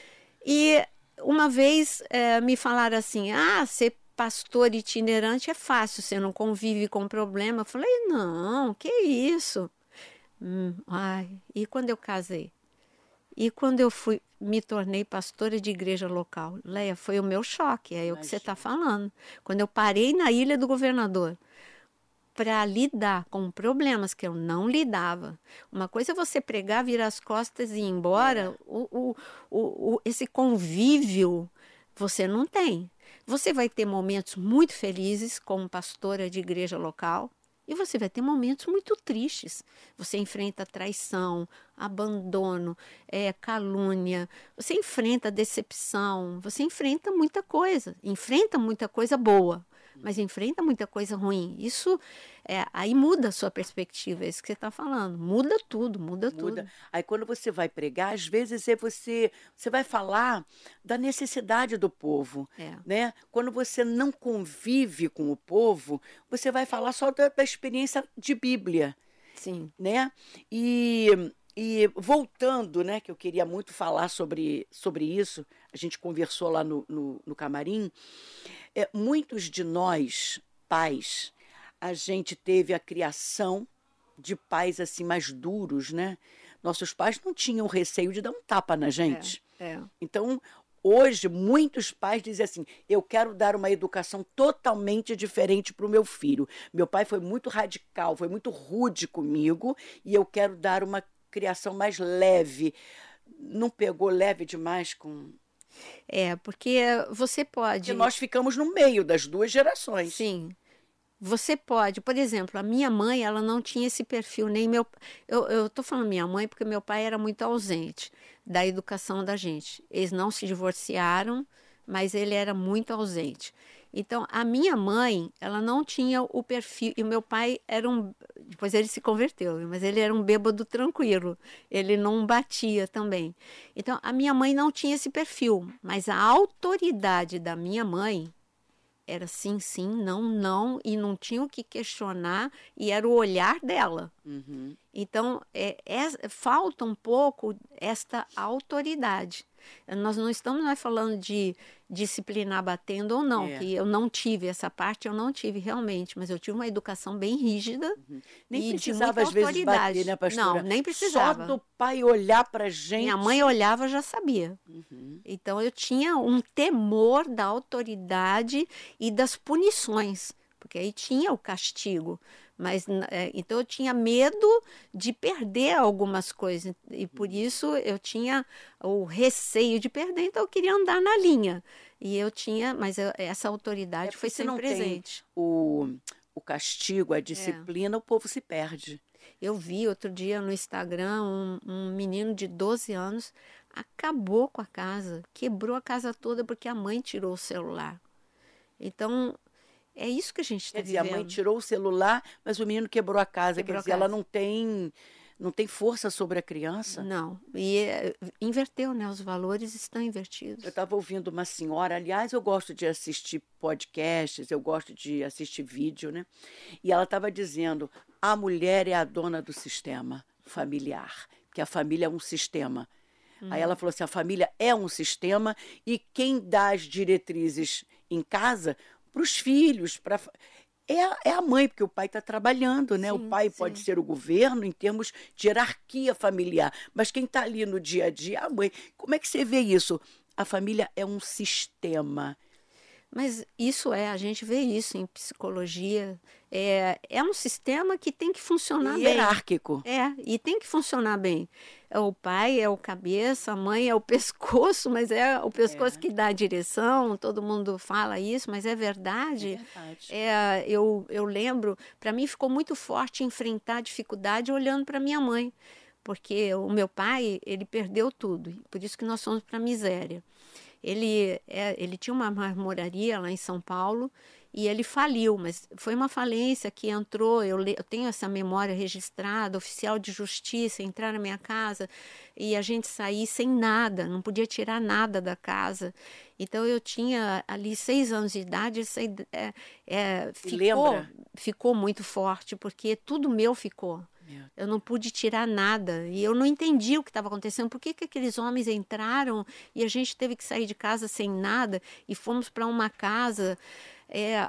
E uma vez é, me falaram assim, ah, ser pastor itinerante é fácil, você não convive com problema. Eu falei, não, que isso? Hum, ai, e quando eu casei? E quando eu fui, me tornei pastora de igreja local, Leia, foi o meu choque, é o que você está falando. Quando eu parei na Ilha do Governador para lidar com problemas que eu não lidava. Uma coisa é você pregar, virar as costas e ir embora, é. o, o, o, o, esse convívio você não tem. Você vai ter momentos muito felizes como pastora de igreja local, e você vai ter momentos muito tristes. Você enfrenta traição, abandono, é, calúnia, você enfrenta decepção, você enfrenta muita coisa, enfrenta muita coisa boa, mas enfrenta muita coisa ruim. Isso, é, aí muda a sua perspectiva, é isso que você está falando. Muda tudo, muda, Muda. tudo. Aí quando você vai pregar, às vezes é você, você vai falar da necessidade do povo, É. né? Quando você não convive com o povo, você vai falar só da, da experiência de Bíblia, Sim. né? E, e voltando, né, que eu queria muito falar sobre, sobre isso, a gente conversou lá no, no, no camarim, é, muitos de nós, pais, a gente teve a criação de pais assim mais duros, né? Nossos pais não tinham receio de dar um tapa na gente. É, é. Então, hoje, muitos pais dizem assim, eu quero dar uma educação totalmente diferente para o meu filho. Meu pai foi muito radical, foi muito rude comigo, e eu quero dar uma criação mais leve. Não pegou leve demais com... É, porque você pode... Porque nós ficamos no meio das duas gerações. Sim. Você pode, por exemplo, a minha mãe, ela não tinha esse perfil, nem meu... Eu, eu tô falando minha mãe porque meu pai era muito ausente da educação da gente. Eles não se divorciaram, mas ele era muito ausente. Então, a minha mãe, ela não tinha o perfil... E o meu pai era um... Depois ele se converteu, mas ele era um bêbado tranquilo. Ele não batia também. Então, a minha mãe não tinha esse perfil, mas a autoridade da minha mãe... Era sim, sim, não, não, e não tinha o que questionar, e era o olhar dela. Uhum. Então, é, é, falta um pouco esta autoridade. Nós não estamos mais falando de disciplinar batendo ou não, É. que eu não tive essa parte, eu não tive realmente, mas eu tive uma educação bem rígida. Uhum. Nem e precisava, de muita às vezes, autoridade. bater, né, pastora? Não, nem precisava. Só do pai olhar pra gente. Minha mãe olhava, já sabia. Uhum. Então, eu tinha um temor da autoridade e das punições, porque aí tinha o castigo. Mas, é, então, eu tinha medo de perder algumas coisas, e por isso eu tinha o receio de perder, então eu queria andar na linha. E eu tinha, mas eu, essa autoridade É foi se sempre não presente. Tem o, o castigo, a disciplina, é. O povo se perde. Eu vi outro dia no Instagram um, um menino de doze anos acabou com a casa, quebrou a casa toda porque a mãe tirou o celular. Então, é isso que a gente está vivendo. Quer dizer, a mãe tirou o celular, mas o menino quebrou a casa. Quebrou Quer a dizer, casa. ela não tem, não tem força sobre a criança. Não, e é, inverteu, né? Os valores estão invertidos. Eu estava ouvindo uma senhora, aliás, eu gosto de assistir podcasts, eu gosto de assistir vídeo, né? E ela estava dizendo, a mulher é a dona do sistema familiar, que a família é um sistema. Uhum. Aí ela falou assim, a família é um sistema e quem dá as diretrizes em casa para os filhos, para... É a, é a mãe, porque o pai está trabalhando, né? Sim, o pai sim. Pode ser o governo em termos de hierarquia familiar, mas quem está ali no dia a dia é a mãe. Como é que você vê isso? A família é um sistema. Mas isso é, a gente vê isso em psicologia, é, é um sistema que tem que funcionar e bem. Hierárquico. É, e tem que funcionar bem. É o pai é o cabeça, a mãe é o pescoço, mas é o pescoço é. que dá a direção, todo mundo fala isso, mas é verdade. É verdade. É, eu, eu lembro, para mim ficou muito forte enfrentar a dificuldade olhando para minha mãe, porque o meu pai, ele perdeu tudo, por isso que nós fomos para a miséria. Ele, é, ele tinha uma marmoraria lá em São Paulo e ele faliu, mas foi uma falência que entrou, eu, le, eu tenho essa memória registrada, oficial de justiça, entrar na minha casa e a gente sair sem nada, não podia tirar nada da casa. Então eu tinha ali seis anos de idade, é, é, ficou, ficou muito forte, porque tudo meu ficou. Eu não pude tirar nada e eu não entendi o que estava acontecendo. Por que, que aqueles homens entraram e a gente teve que sair de casa sem nada e fomos para uma casa é,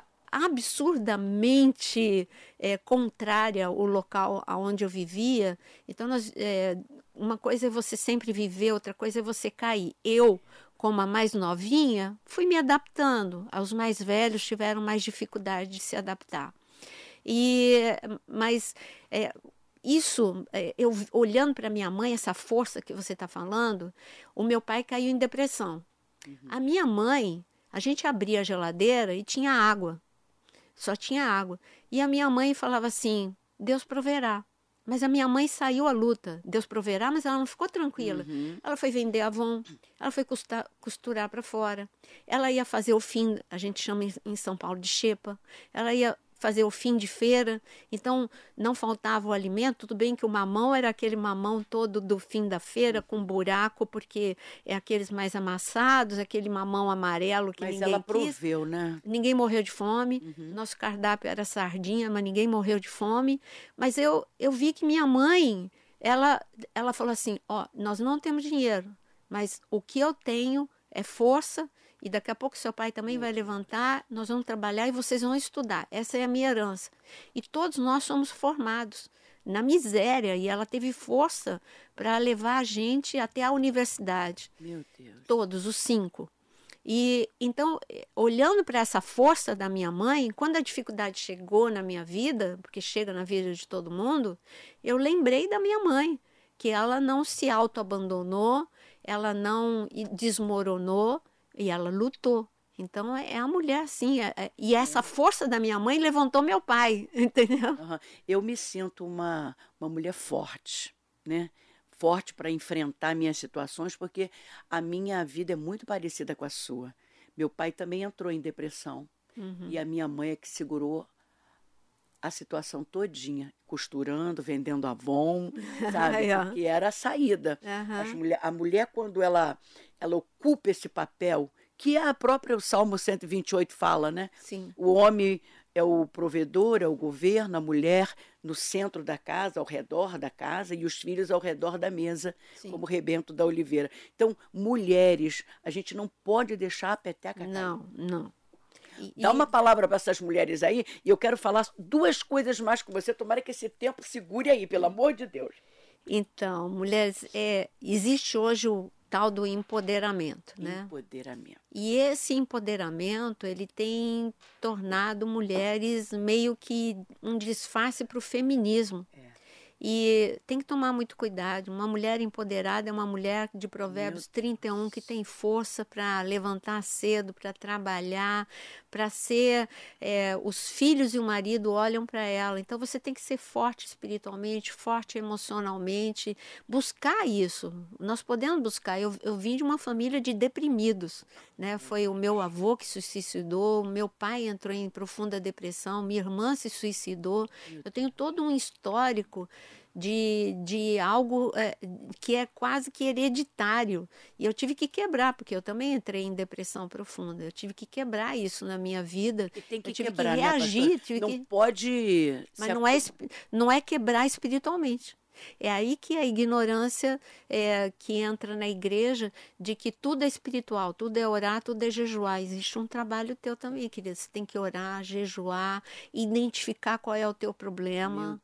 absurdamente é, contrária ao local onde eu vivia. Então, nós, é, uma coisa é você sempre viver, outra coisa é você cair. Eu, como a mais novinha, fui me adaptando. Os mais velhos tiveram mais dificuldade de se adaptar. E, mas... É, Isso, eu olhando para minha mãe, essa força que você está falando, o meu pai caiu em depressão. Uhum. A minha mãe, a gente abria a geladeira e tinha água, só tinha água. E a minha mãe falava assim, Deus proverá. Mas a minha mãe saiu à luta. Deus proverá, mas ela não ficou tranquila. Uhum. Ela foi vender Avon, ela foi costurar, costurar para fora. Ela ia fazer o fim, a gente chama em São Paulo de xepa. Ela ia fazer o fim de feira, então não faltava o alimento. Tudo bem que o mamão era aquele mamão todo do fim da feira, com buraco, porque é aqueles mais amassados, aquele mamão amarelo que Mas ninguém ela quis. proveu, né? Ninguém morreu de fome. Uhum. Nosso cardápio era sardinha, mas ninguém morreu de fome. Mas eu, eu vi que minha mãe, ela, ela falou assim, ó, nós não temos dinheiro, mas o que eu tenho é força, e daqui a pouco seu pai também vai levantar, nós vamos trabalhar e vocês vão estudar. Essa é a minha herança. E todos nós somos formados na miséria, e ela teve força para levar a gente até a universidade. Meu Deus. Todos, os cinco. E então, olhando para essa força da minha mãe, quando a dificuldade chegou na minha vida, porque chega na vida de todo mundo, eu lembrei da minha mãe, que ela não se auto-abandonou, ela não desmoronou, e ela lutou. Então, é a mulher assim. É, é, e essa força da minha mãe levantou meu pai, entendeu? Uhum. Eu me sinto uma, uma mulher forte, né? Forte para enfrentar minhas situações, porque a minha vida é muito parecida com a sua. Meu pai também entrou em depressão. Uhum. E a minha mãe é que segurou a situação todinha, costurando, vendendo Avon, sabe? Porque era a saída. Uhum. As mulher, a mulher, quando ela, ela ocupa esse papel, que a própria o Salmo cento e vinte e oito fala, né? Sim. O homem é o provedor, é o governo, a mulher no centro da casa, ao redor da casa, e os filhos ao redor da mesa, Sim. como o rebento da oliveira. Então, mulheres, a gente não pode deixar a peteca cair. Não, não. E, Dá uma palavra para essas mulheres aí, e eu quero falar duas coisas mais com você. Tomara que esse tempo segure aí, pelo amor de Deus. Então, mulheres, é, existe hoje o tal do empoderamento, né? Empoderamento. E esse empoderamento, ele tem tornado mulheres meio que um disfarce para o feminismo. É. E tem que tomar muito cuidado. Uma mulher empoderada é uma mulher de Provérbios trinta e um que tem força para levantar cedo, para trabalhar, para ser... É, os filhos e o marido olham para ela. Então, você tem que ser forte espiritualmente, forte emocionalmente, buscar isso. Nós podemos buscar. Eu, eu vim de uma família de deprimidos, né? Foi o meu avô que se suicidou, meu pai entrou em profunda depressão, minha irmã se suicidou. Eu tenho todo um histórico De, de algo é, que é quase que hereditário. E eu tive que quebrar, porque eu também entrei em depressão profunda. Eu tive que quebrar isso na minha vida. E tem que eu tive quebrar, que reagir. Né, tive não que... pode... Mas não é, não é quebrar espiritualmente. É aí que a ignorância é, que entra na igreja de que tudo é espiritual, tudo é orar, tudo é jejuar. Existe um trabalho teu também, querida. Você tem que orar, jejuar, identificar qual é o teu problema,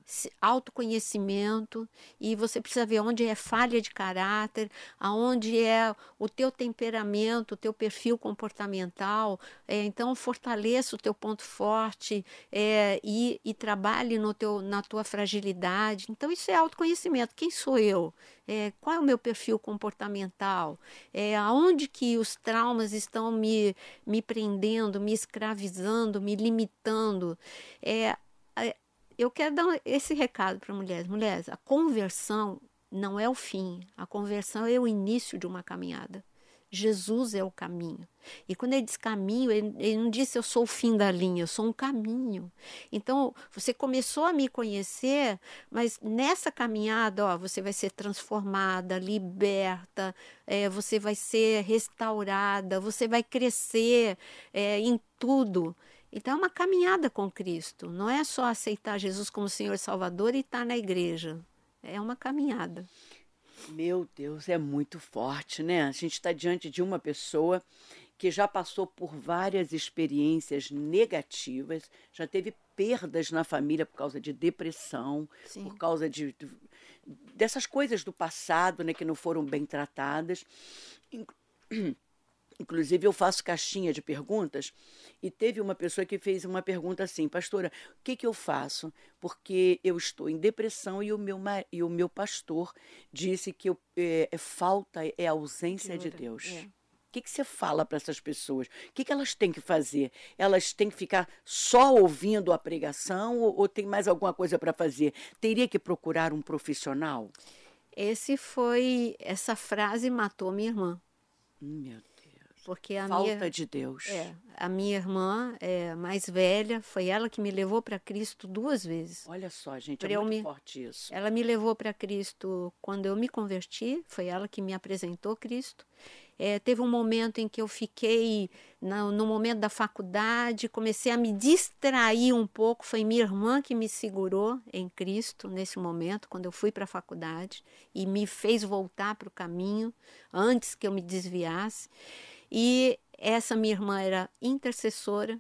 autoconhecimento, e você precisa ver onde é falha de caráter, aonde é o teu temperamento, o teu perfil comportamental. É, então, fortaleça o teu ponto forte é, e, e trabalhe no teu, na tua fragilidade. Então, isso é autoconhecimento. Quem sou eu? É, qual é o meu perfil comportamental? É, aonde que os traumas estão me, me prendendo, me escravizando, me limitando? É, é, eu quero dar esse recado para mulheres. Mulheres, a conversão não é o fim. A conversão é o início de uma caminhada. Jesus é o caminho. E quando ele diz caminho, ele, ele não disse eu sou o fim da linha, eu sou um caminho. Então, você começou a me conhecer, mas nessa caminhada, ó, você vai ser transformada, liberta, é, você vai ser restaurada, você vai crescer é, em tudo. Então, é uma caminhada com Cristo. Não é só aceitar Jesus como Senhor e Salvador e estar na igreja. É uma caminhada. Meu Deus, é muito forte, né? A gente está diante de uma pessoa que já passou por várias experiências negativas, já teve perdas na família por causa de depressão, Sim. por causa de, de dessas coisas do passado, né, que não foram bem tratadas. Inclusive, eu faço caixinha de perguntas e teve uma pessoa que fez uma pergunta assim: pastora, o que, que eu faço? Porque eu estou em depressão e o meu, e o meu pastor disse que eu, é, é falta, é ausência de Deus. É. que, que você fala para essas pessoas? O que, que elas têm que fazer? Elas têm que ficar só ouvindo a pregação ou, ou tem mais alguma coisa para fazer? Teria que procurar um profissional? Esse foi, essa frase matou minha irmã. Hum, meu Deus. Porque a Falta minha, de Deus. É, a minha irmã é, mais velha, foi ela que me levou para Cristo duas vezes. Olha só, gente, Pra é eu muito me- forte isso. Ela me levou para Cristo quando eu me converti, foi ela que me apresentou Cristo. É, teve um momento em que eu fiquei, na- no momento da faculdade, comecei a me distrair um pouco. Foi minha irmã que me segurou em Cristo nesse momento, quando eu fui para a faculdade, e me fez voltar para o caminho antes que eu me desviasse. E essa minha irmã era intercessora,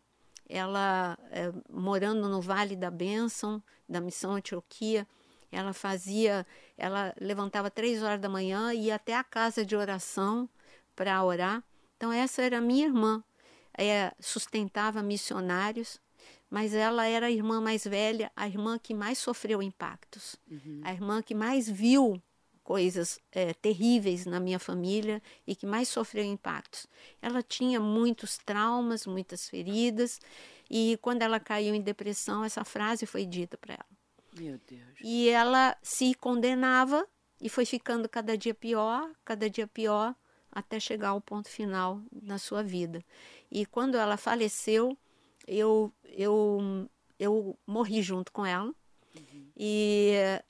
ela, é, morando no Vale da Bênção, da Missão Antioquia, ela fazia, ela levantava três horas da manhã e ia até a casa de oração para orar. Então essa era a minha irmã, é, sustentava missionários, mas ela era a irmã mais velha, a irmã que mais sofreu impactos, a irmã que mais viu coisas é, terríveis na minha família e que mais sofreu impactos. Ela tinha muitos traumas, muitas feridas, e quando ela caiu em depressão, essa frase foi dita para ela. Meu Deus. E ela se condenava e foi ficando cada dia pior, cada dia pior, até chegar ao ponto final na sua vida. E quando ela faleceu, eu, eu, eu morri junto com ela. Uhum. E,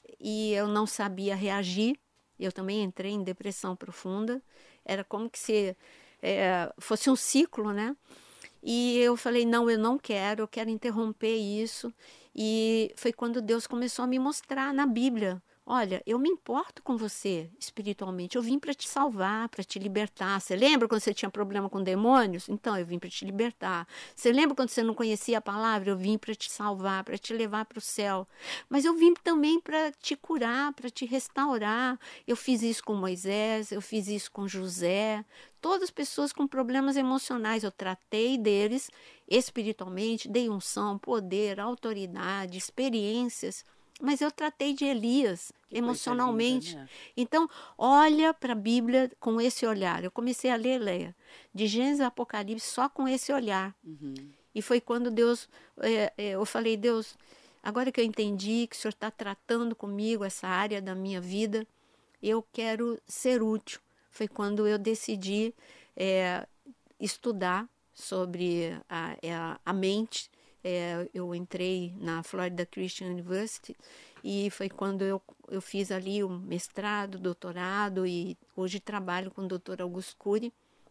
e eu não sabia reagir. Eu também entrei em depressão profunda. Era como que se é, fosse um ciclo, né? E eu falei, não, eu não quero, eu quero interromper isso. E foi quando Deus começou a me mostrar na Bíblia. Olha, eu me importo com você espiritualmente. Eu vim para te salvar, para te libertar. Você lembra quando você tinha problema com demônios? Então, eu vim para te libertar. Você lembra quando você não conhecia a palavra? Eu vim para te salvar, para te levar para o céu. Mas eu vim também para te curar, para te restaurar. Eu fiz isso com Moisés, eu fiz isso com José. Todas as pessoas com problemas emocionais, eu tratei deles espiritualmente, dei unção, poder, autoridade, experiências. Mas eu tratei de Elias Que emocionalmente. coisa linda, né? Então, olha para a Bíblia com esse olhar. Eu comecei a ler, Leia, de Gênesis a Apocalipse só com esse olhar. Uhum. E foi quando Deus, é, é, eu falei, Deus, agora que eu entendi que o Senhor está tratando comigo essa área da minha vida, eu quero ser útil. Foi quando eu decidi é, estudar sobre a, a, a mente. É, eu entrei na Florida Christian University e foi quando eu, eu fiz ali o mestrado, doutorado e hoje trabalho com o doutor Augusto Cury,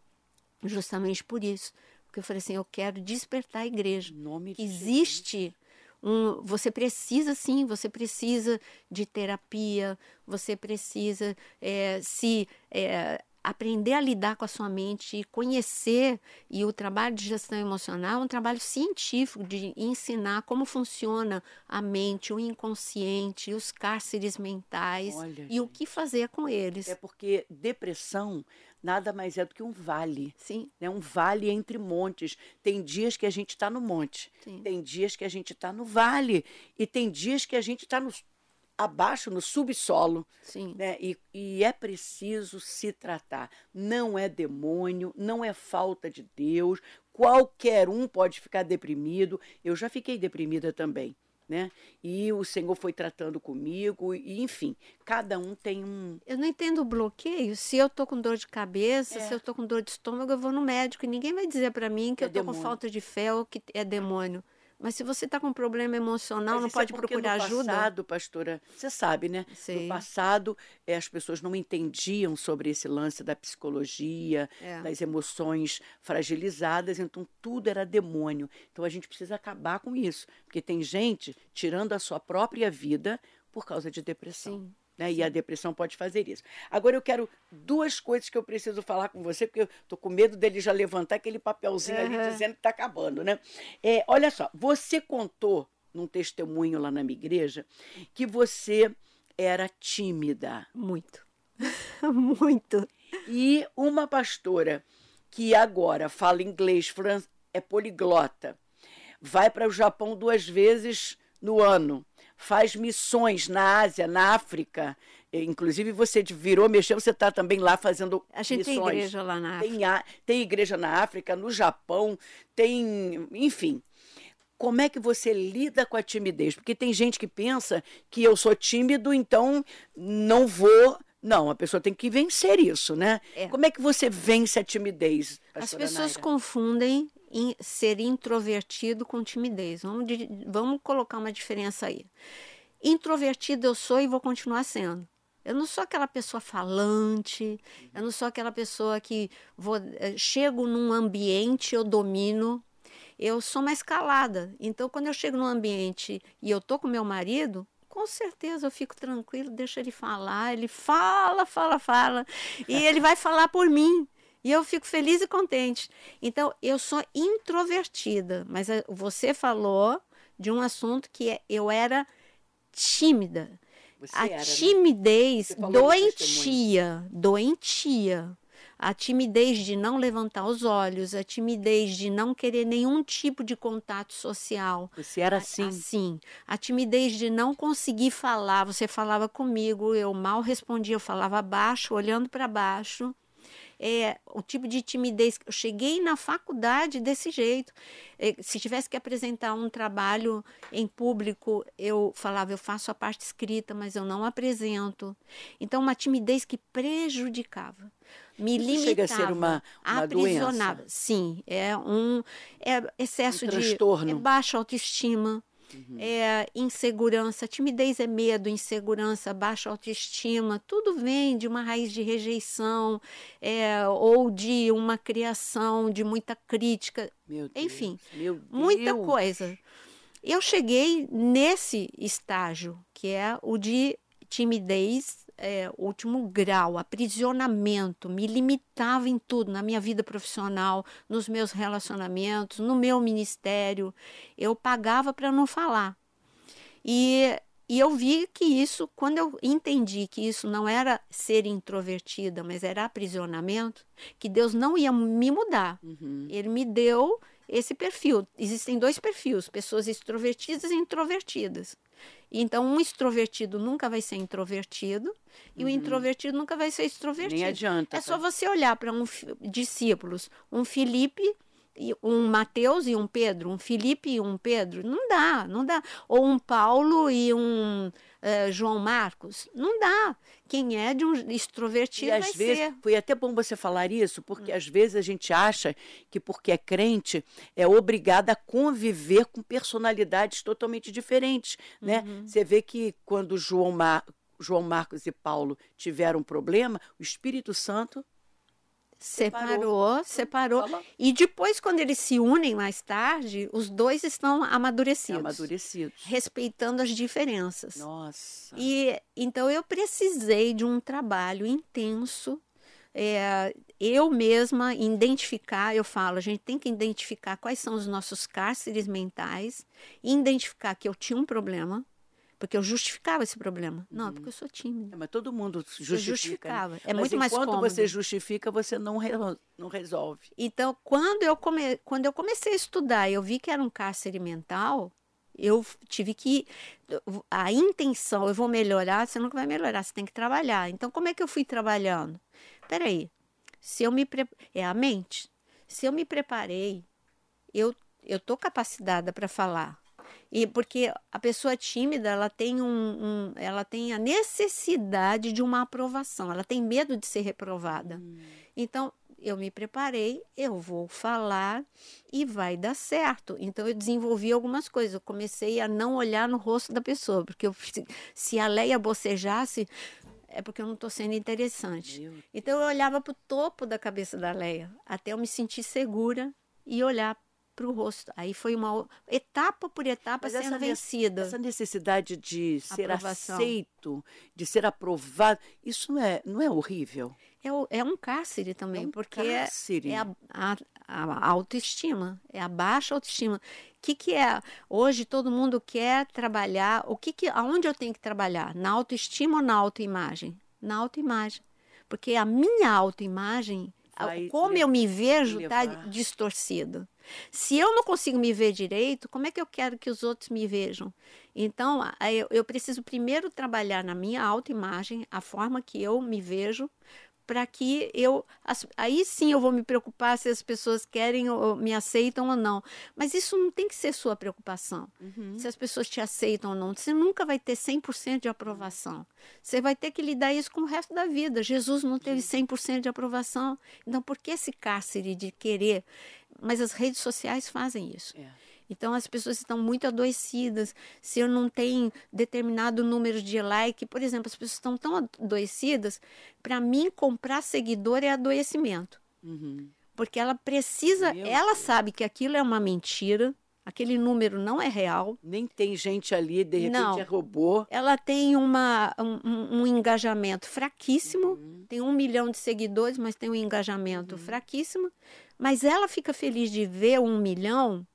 justamente por isso. Porque eu falei assim, eu quero despertar a igreja. Em nome de Existe um... Você precisa sim, você precisa de terapia, você precisa é, se... É, aprender a lidar com a sua mente, conhecer, e o trabalho de gestão emocional é um trabalho científico de ensinar como funciona a mente, o inconsciente, os cárceres mentais. Olha, e o que fazer com eles. É porque depressão nada mais é do que um vale. Sim. Né? Um vale entre montes. Tem dias que a gente está no monte, Sim. tem dias que a gente está no vale e tem dias que a gente está no abaixo, no subsolo. Sim. Né? E, e é preciso se tratar. Não é demônio, não é falta de Deus. Qualquer um pode ficar deprimido. Eu já fiquei deprimida também. Né? E o Senhor foi tratando comigo, e enfim, cada um tem um... Eu não entendo o bloqueio. Se eu tô com dor de cabeça, É. se eu tô com dor de estômago, eu vou no médico e ninguém vai dizer para mim que É eu tô demônio. com falta de fé ou que é demônio. Mas se você tá com problema emocional, Mas não isso é pode porque procurar no ajuda? passado, pastora, você sabe, né? Sei. No passado, eh, as pessoas não entendiam sobre esse lance da psicologia, É. das emoções fragilizadas, então tudo era demônio. Então a gente precisa acabar com isso, porque tem gente tirando a sua própria vida por causa de depressão. Sim. Né? E a depressão pode fazer isso. Agora eu quero duas coisas que eu preciso falar com você, porque eu estou com medo dele já levantar aquele papelzinho ali Uhum. dizendo que está acabando, né? É, olha só, você contou num testemunho lá na minha igreja que você era tímida. Muito. Muito. E uma pastora que agora fala inglês, fran- é poliglota, vai para o Japão duas vezes no ano, faz missões na Ásia, na África, inclusive você virou, mexeu, você está também lá fazendo A gente missões. tem igreja lá na África. Tem, a, tem igreja na África, no Japão, tem, enfim. Como é que você lida com a timidez? Porque tem gente que pensa que eu sou tímido, então não vou... Não, a pessoa tem que vencer isso, né? É. Como é que você vence a timidez, As pastora pessoas Naira? confundem em ser introvertido com timidez. Vamos, de- vamos colocar uma diferença aí. Introvertido eu sou e vou continuar sendo. Eu não sou aquela pessoa falante, eu não sou aquela pessoa que vou, eh, chego num ambiente, eu domino. Eu sou mais calada. Então, quando eu chego num ambiente e eu tô com meu marido, com certeza eu fico tranquilo, deixo ele falar. Ele fala, fala, fala. E ele vai falar por mim. E eu fico feliz e contente. Então, eu sou introvertida. Mas eh, você falou de um assunto que é, eu era tímida. Você A era, né? timidez Você falou no doentia, doentia. A timidez de não levantar os olhos, a timidez de não querer nenhum tipo de contato social. Você era assim? Assim, a timidez de não conseguir falar. Você falava comigo, eu mal respondia, eu falava baixo, olhando para baixo. É, o tipo de timidez. Eu cheguei na faculdade desse jeito. É, se tivesse que apresentar um trabalho em público, eu falava, eu faço a parte escrita, mas eu não apresento. Então, uma timidez que prejudicava, me Isso limitava, chega a ser uma- uma aprisionava. doença? Sim, é um é excesso Um de transtorno. é baixa autoestima. É insegurança, timidez é medo, insegurança, baixa autoestima, tudo vem de uma raiz de rejeição, é, ou de uma criação de muita crítica, Meu Deus, enfim, meu muita Deus. coisa. Eu cheguei nesse estágio, que é o de timidez, é, último grau, aprisionamento, me limitava em tudo, na minha vida profissional, nos meus relacionamentos, no meu ministério. Eu pagava para não falar. E, e eu vi que isso, quando eu entendi que isso não era ser introvertida, mas era aprisionamento, que Deus não ia me mudar. Uhum. Ele me deu esse perfil. Existem dois perfis, pessoas extrovertidas e introvertidas. Então, um extrovertido nunca vai ser introvertido e o introvertido nunca vai ser extrovertido. Nem adianta. É só você olhar para um fi- discípulos, um Filipe, e um Mateus e um Pedro, um Filipe e um Pedro, não dá, não dá. Ou um Paulo e um eh, João Marcos, não dá. Quem é de um extrovertido E vai às vezes, ser. foi até bom você falar isso, porque às vezes a gente acha que porque é crente é obrigada a conviver com personalidades totalmente diferentes, né? Você vê que quando João, Mar... João Marcos e Paulo tiveram um problema, o Espírito Santo Separou, separou. Fala. E depois, quando eles se unem mais tarde, os dois estão amadurecidos, amadurecidos. respeitando as diferenças. Nossa. E então eu precisei de um trabalho intenso. É, eu mesma identificar, eu falo, a gente tem que identificar quais são os nossos cárceres mentais, identificar que eu tinha um problema, porque eu justificava esse problema. Não, é porque eu sou tímida. É, mas todo mundo Eu justifica. justificava. Né? É Mas muito mais enquanto cômodo. você justifica, você não, re... não resolve. Então, quando eu, come... quando eu comecei a estudar, eu vi que era um cárcere mental, eu tive que... A intenção, eu vou melhorar, você nunca vai melhorar, você tem que trabalhar. Então, como é que eu fui trabalhando? Peraí, se eu me... Pre... É a mente. Se eu me preparei, eu eu tô capacitada para falar. E porque a pessoa tímida, ela tem, um, um, ela tem a necessidade de uma aprovação, ela tem medo de ser reprovada. Hum. Então, eu me preparei, eu vou falar e vai dar certo. Então, eu desenvolvi algumas coisas. Eu comecei a não olhar no rosto da pessoa, porque eu, se a Leia bocejasse, é porque eu não estou sendo interessante. Então, eu olhava para o topo da cabeça da Leia, até eu me sentir segura e olhar para o rosto. Aí foi uma etapa por etapa. Mas sendo essa vencida. Essa necessidade de ser Aprovação. aceito, de ser aprovado, isso não é, não é horrível? É, o, é um cárcere também, é um porque cárcere. é a, a, a autoestima, é a baixa autoestima. O que, que é? Hoje todo mundo quer trabalhar, o que que, aonde eu tenho que trabalhar? Na autoestima ou na autoimagem? Na autoimagem. Porque a minha autoimagem vai como le- eu me vejo está levar. distorcido. Se eu não consigo me ver direito, como é que eu quero que os outros me vejam? Então, aí eu, eu preciso primeiro trabalhar na minha autoimagem, a forma que eu me vejo, para que eu, as- aí sim eu vou me preocupar se as pessoas querem ou me aceitam ou não. Mas isso não tem que ser sua preocupação. Uhum. Se as pessoas te aceitam ou não, você nunca vai ter cem por cento de aprovação. Você vai ter que lidar isso com o resto da vida. Jesus não teve cem por cento de aprovação. Então, por que esse cárcere de querer? Mas as redes sociais fazem isso. É. Então, as pessoas estão muito adoecidas. Se eu não tenho determinado número de like, por exemplo, as pessoas estão tão adoecidas, para mim, comprar seguidor é adoecimento. Uhum. Porque ela precisa, Meu ela Deus. sabe que aquilo é uma mentira, aquele número não é real. Nem tem gente ali, de repente Não. é robô. Ela tem uma, um, um- um engajamento fraquíssimo, Uhum. tem um milhão de seguidores, mas tem um engajamento fraquíssimo. Mas ela fica feliz de ver um milhão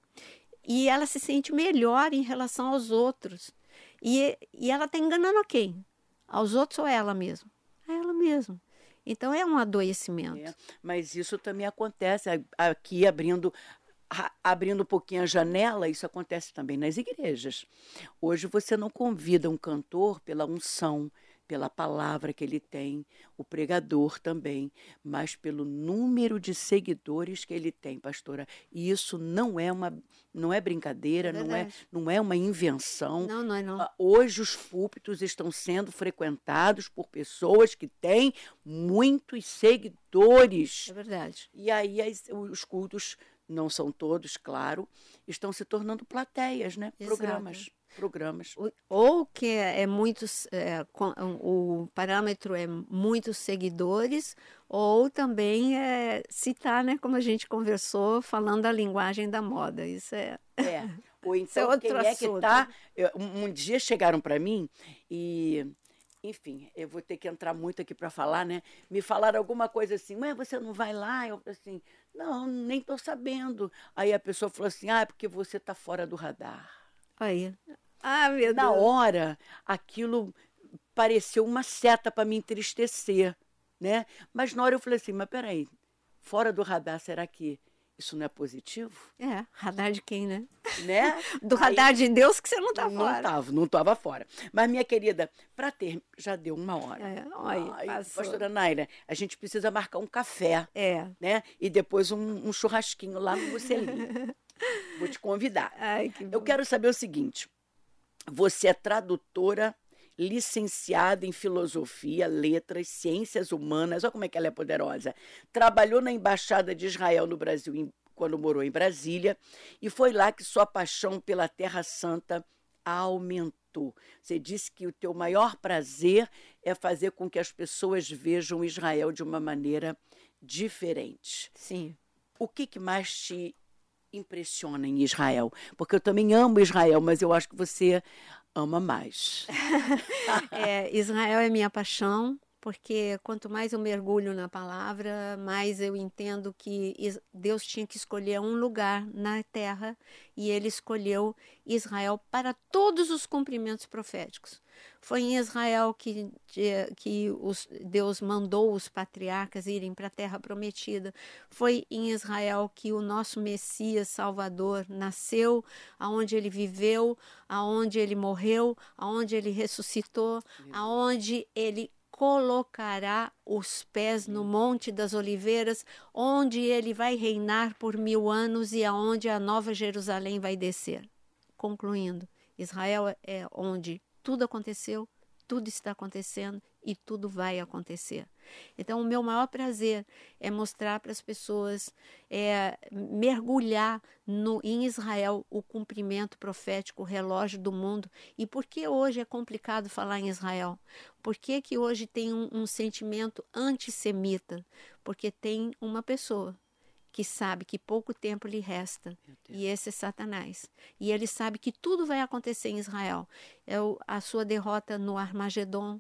e ela se sente melhor em relação aos outros. E, e ela está enganando a quem? Aos outros ou a ela mesma? A ela mesma. Então é um adoecimento. É, mas isso também acontece a- aqui, abrindo, a- abrindo um pouquinho a janela, isso acontece também nas igrejas. Hoje você não convida um cantor pela unção, pela palavra que ele tem, o pregador também, mas pelo número de seguidores que ele tem, pastora. E isso não é uma, não é brincadeira, É não é, verdade. não é uma invenção. Não, não é não. Ah, Hoje os púlpitos estão sendo frequentados por pessoas que têm muitos seguidores. É verdade. E aí as- os cultos, não são todos, claro, estão se tornando plateias, né? Exato. Programas. Programas. O- Ou que é, é muitos, é, com- o parâmetro é muitos seguidores, ou também é citar, né, como a gente conversou, falando a linguagem da moda. Isso é. É. Ou é então, outro quem é que assunto. está... Um, um dia chegaram para mim e... Enfim, eu vou ter que entrar muito aqui para falar, né? Me falaram alguma coisa assim, mas você não vai lá? Eu falei assim, não, nem estou sabendo. Aí a pessoa falou assim, ah, é porque você está fora do radar. Aí. Ah, meu Na Deus. hora, aquilo pareceu uma seta para me entristecer, né? Mas na hora eu falei assim, mas peraí, fora do radar, será que isso não é positivo? É, radar de quem, né? Né? Do Aí- radar de Deus que você não tá não fora. estava, não estava fora. Mas, minha querida, para ter, já deu uma hora. É, olha, Ai, passou. pastora Naira, a gente precisa marcar um café, É. né? E depois um, um churrasquinho lá no Bucelinho. Vou te convidar. Ai, que Eu bom. quero saber o seguinte: você é tradutora, licenciada em filosofia, letras, ciências humanas, olha como é que ela é poderosa. Trabalhou na Embaixada de Israel no Brasil em- quando morou em Brasília, e foi lá que sua paixão pela Terra Santa aumentou. Você disse que o teu maior prazer é fazer com que as pessoas vejam Israel de uma maneira diferente. Sim. O que, que mais te impressiona em Israel? Porque eu também amo Israel, mas eu acho que você ama mais. É, Israel é minha paixão, porque quanto mais eu mergulho na palavra, mais eu entendo que Is- Deus tinha que escolher um lugar na terra e ele escolheu Israel para todos os cumprimentos proféticos. Foi em Israel que, de- que os- Deus mandou os patriarcas irem para a terra prometida. Foi em Israel que o nosso Messias Salvador nasceu, aonde ele viveu, aonde ele morreu, aonde ele ressuscitou, aonde ele colocará os pés no Monte das Oliveiras, onde ele vai reinar por mil anos e aonde a Nova Jerusalém vai descer. Concluindo, Israel é onde tudo aconteceu, tudo está acontecendo e tudo vai acontecer. Então, o meu maior prazer é mostrar para as pessoas, é, mergulhar no, em Israel o cumprimento profético, o relógio do mundo. E por que hoje é complicado falar em Israel? Por que, que hoje tem um, um sentimento antissemita? Porque tem uma pessoa que sabe que pouco tempo lhe resta, e esse é Satanás. E ele sabe que tudo vai acontecer em Israel. É o, a sua derrota no Armagedon,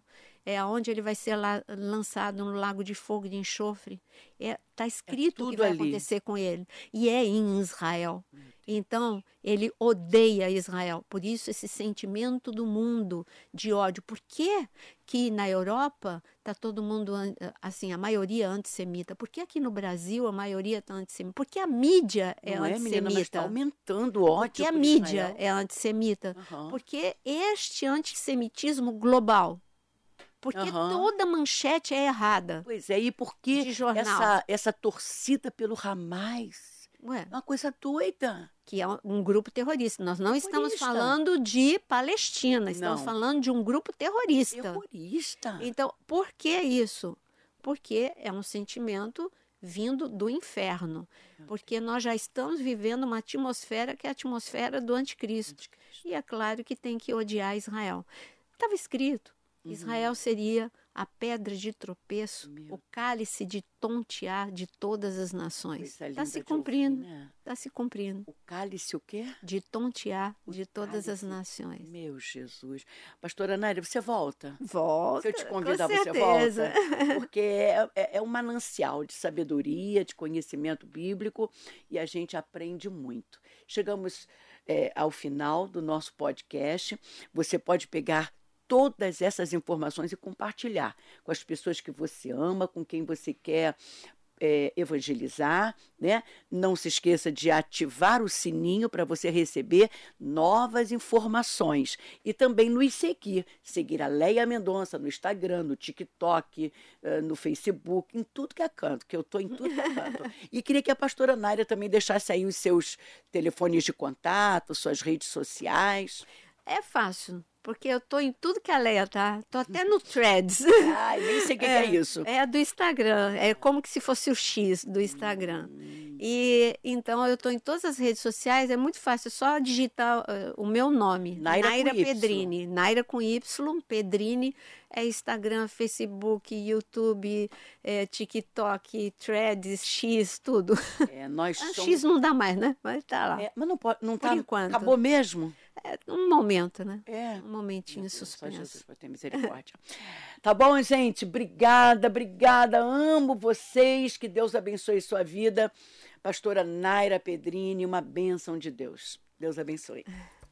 é onde ele vai ser la, lançado no lago de fogo e de enxofre. Está é, escrito é o que vai ali acontecer com ele. E é em Israel. Então, ele odeia Israel. Por isso, esse sentimento do mundo de ódio. Por que que na Europa está todo mundo, assim, a maioria antissemita? Por que aqui no Brasil a maioria está antissemita? Porque a mídia é Não antissemita. É, menina, está aumentando o ódio. Porque a mídia Israel. é antissemita. Uhum. Porque este antissemitismo global. Porque uhum. toda manchete é errada. Pois é, e por que essa, essa torcida pelo Hamas? Ué, uma coisa doida. Que é um grupo terrorista. Nós não terrorista. estamos falando de Palestina, estamos não. falando de um grupo terrorista. Terrorista. Então, por que isso? Porque é um sentimento vindo do inferno. Porque nós já estamos vivendo uma atmosfera que é a atmosfera do anticristo. anticristo. E é claro que tem que odiar Israel. Estava escrito, uhum. Israel seria a pedra de tropeço, Meu. o cálice de tontear de todas as nações. Está se cumprindo. Está né? se cumprindo. O cálice o quê? De tontear o de todas cálice. as nações. Meu Jesus. Pastora Nária, você volta? Volta. Se eu te convidar, você volta? Porque é, é, é um manancial de sabedoria, de conhecimento bíblico, e a gente aprende muito. Chegamos é, ao final do nosso podcast. Você pode pegar todas essas informações e compartilhar com as pessoas que você ama, com quem você quer é, evangelizar, né? Não se esqueça de ativar o sininho para você receber novas informações e também nos seguir, seguir a Leia Mendonça no Instagram, no TikTok, no Facebook, em tudo que é canto, que eu estou em tudo que é canto. E queria que a pastora Nária também deixasse aí os seus telefones de contato, suas redes sociais. É fácil. Porque eu tô em tudo que a Leia tá. Tô até no Threads. Ai, nem sei o que é, que é isso. É do Instagram. É como que se fosse o X do Instagram. Hum. E então eu tô em todas as redes sociais. É muito fácil. É só digitar uh, o meu nome. Naira, Naira com Pedrini. Y. Naira com Y. Pedrini. É Instagram, Facebook, YouTube, é, TikTok, Threads, X, tudo. É, nós a somos... X não dá mais, né? Mas tá lá. É, mas não pode, não tá. Por enquanto. Acabou mesmo? É um momento, né? É. Um momentinho Deus, suspenso. Só Jesus vai ter misericórdia. Tá bom, gente? Obrigada, obrigada. Amo vocês. Que Deus abençoe sua vida. Pastora Naira Pedrini, uma bênção de Deus. Deus abençoe.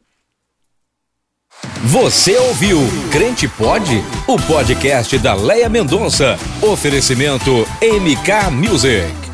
Você ouviu Crente Pode? O podcast da Leia Mendonça. Oferecimento M K Music.